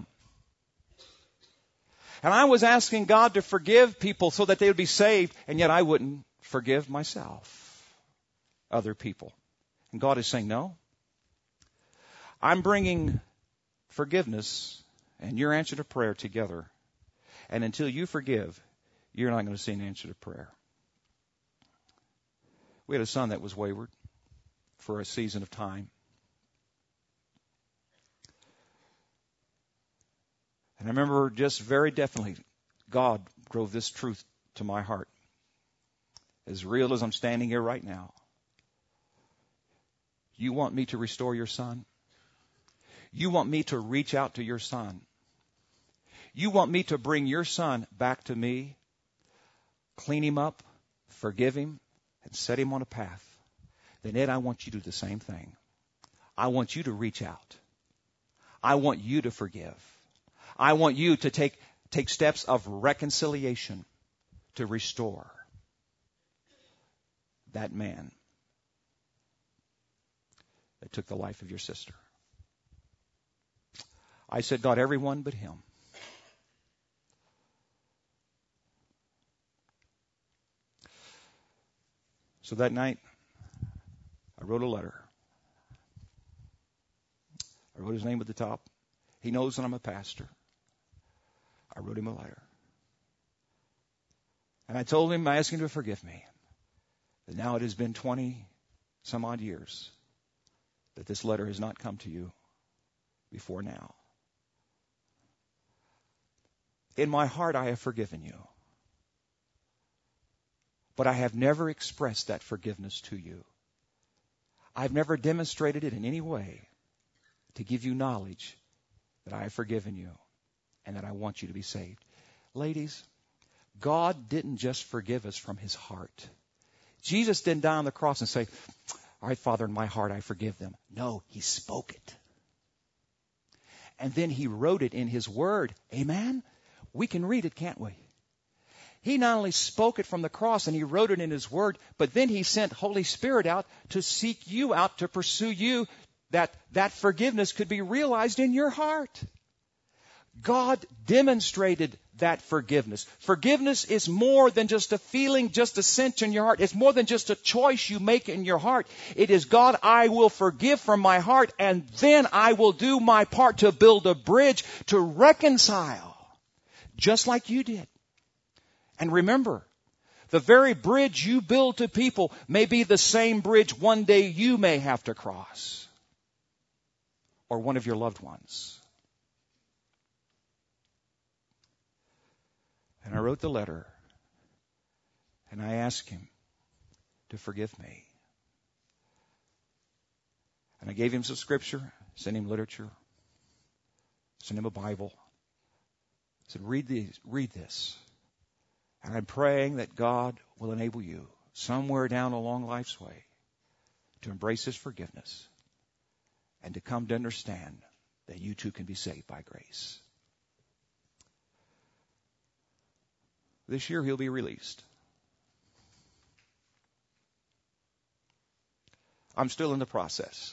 And I was asking God to forgive people so that they would be saved, and yet I wouldn't forgive myself, other people. And God is saying, no. I'm bringing forgiveness and your answer to prayer together. And until you forgive, you're not going to see an answer to prayer. We had a son that was wayward for a season of time. And I remember just very definitely, God drove this truth to my heart. As real as I'm standing here right now. You want me to restore your son? You want me to reach out to your son? You want me to bring your son back to me, clean him up, forgive him, and set him on a path? Then, Ed, I want you to do the same thing. I want you to reach out. I want you to forgive. I want you to take steps of reconciliation to restore that man that took the life of your sister. I said, not everyone but him. So that night, I wrote a letter. I wrote his name at the top. He knows that I'm a pastor. I wrote him a letter. And I told him, I asked him to forgive me. That now it has been 20 some odd years that this letter has not come to you before now. In my heart, I have forgiven you. But I have never expressed that forgiveness to you. I've never demonstrated it in any way to give you knowledge that I have forgiven you and that I want you to be saved. Ladies, God didn't just forgive us from his heart. Jesus didn't die on the cross and say, all right, Father, in my heart I forgive them. No, he spoke it. And then he wrote it in his word. Amen? We can read it, can't we? He not only spoke it from the cross and he wrote it in his word, but then he sent Holy Spirit out to seek you out, to pursue you, that forgiveness could be realized in your heart. God demonstrated that forgiveness. Forgiveness is more than just a feeling, just a sense in your heart. It's more than just a choice you make in your heart. It is, God, I will forgive from my heart, and then I will do my part to build a bridge to reconcile, just like you did. And remember, the very bridge you build to people may be the same bridge one day you may have to cross, or one of your loved ones. And I wrote the letter, and I asked him to forgive me. And I gave him some scripture, sent him literature, sent him a Bible. I said, read this. And I'm praying that God will enable you somewhere down along life's way to embrace his forgiveness and to come to understand that you too can be saved by grace. This year he'll be released. I'm still in the process.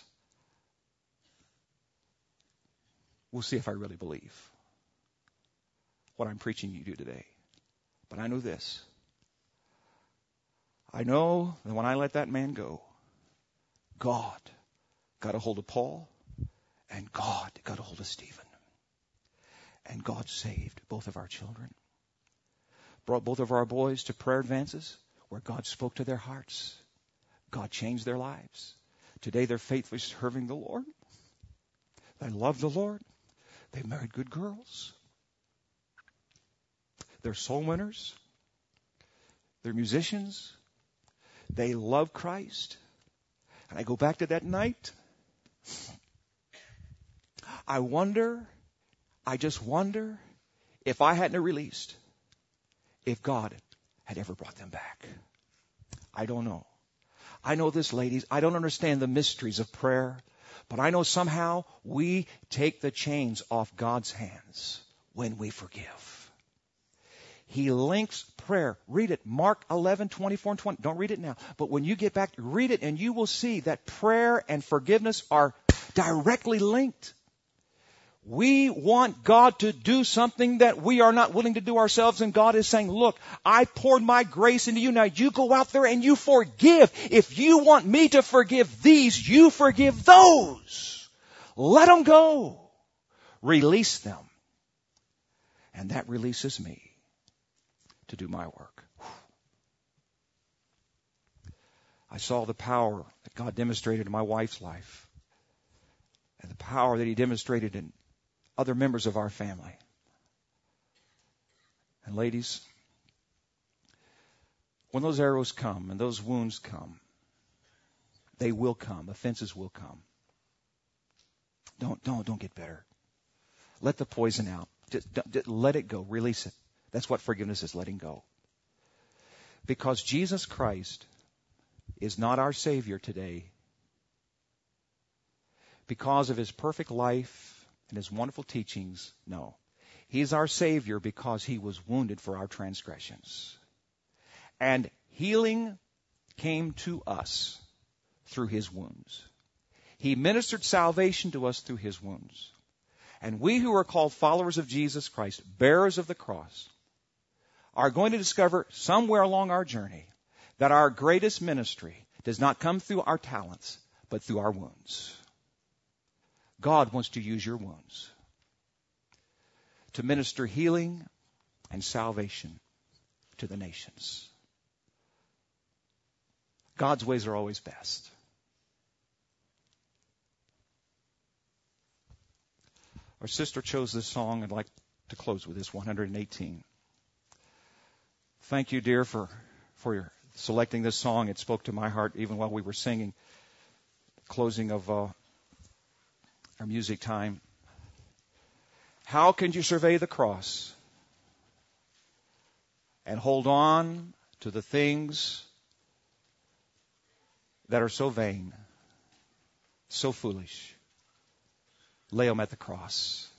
We'll see if I really believe what I'm preaching you to today. But I know this. I know that when I let that man go, God got a hold of Paul, and God got a hold of Stephen. And God saved both of our children. Brought both of our boys to prayer advances where God spoke to their hearts. God changed their lives. Today they're faithfully serving the Lord. They love the Lord. They married good girls. They're soul winners. They're musicians. They love Christ. And I go back to that night. I just wonder if I hadn't released, if God had ever brought them back. I don't know. I know this, ladies. I don't understand the mysteries of prayer, but I know somehow we take the chains off God's hands when we forgive. He links prayer. Read it. Mark 11, 24 and 20. Don't read it now. But when you get back, read it and you will see that prayer and forgiveness are directly linked. We want God to do something that we are not willing to do ourselves. And God is saying, look, I poured my grace into you. Now you go out there and you forgive. If you want me to forgive these, you forgive those. Let them go. Release them. And that releases me to do my work. I saw the power that God demonstrated in my wife's life, and the power that he demonstrated in other members of our family. And ladies, when those arrows come and those wounds come, They will come. Offenses will come. Don't get bitter. Let the poison out. Just let it go. Release it. That's what forgiveness is, letting go. Because Jesus Christ is not our Savior today. Because of His perfect life and His wonderful teachings, no. He is our Savior because He was wounded for our transgressions. And healing came to us through His wounds. He ministered salvation to us through His wounds. And we who are called followers of Jesus Christ, bearers of the cross, are going to discover somewhere along our journey that our greatest ministry does not come through our talents, but through our wounds. God wants to use your wounds to minister healing and salvation to the nations. God's ways are always best. Our sister chose this song. I'd like to close with this, 118. Thank you, dear, for your selecting this song. It spoke to my heart even while we were singing. Closing of our music time. How can you survey the cross and hold on to the things that are so vain, so foolish? Lay them at the cross.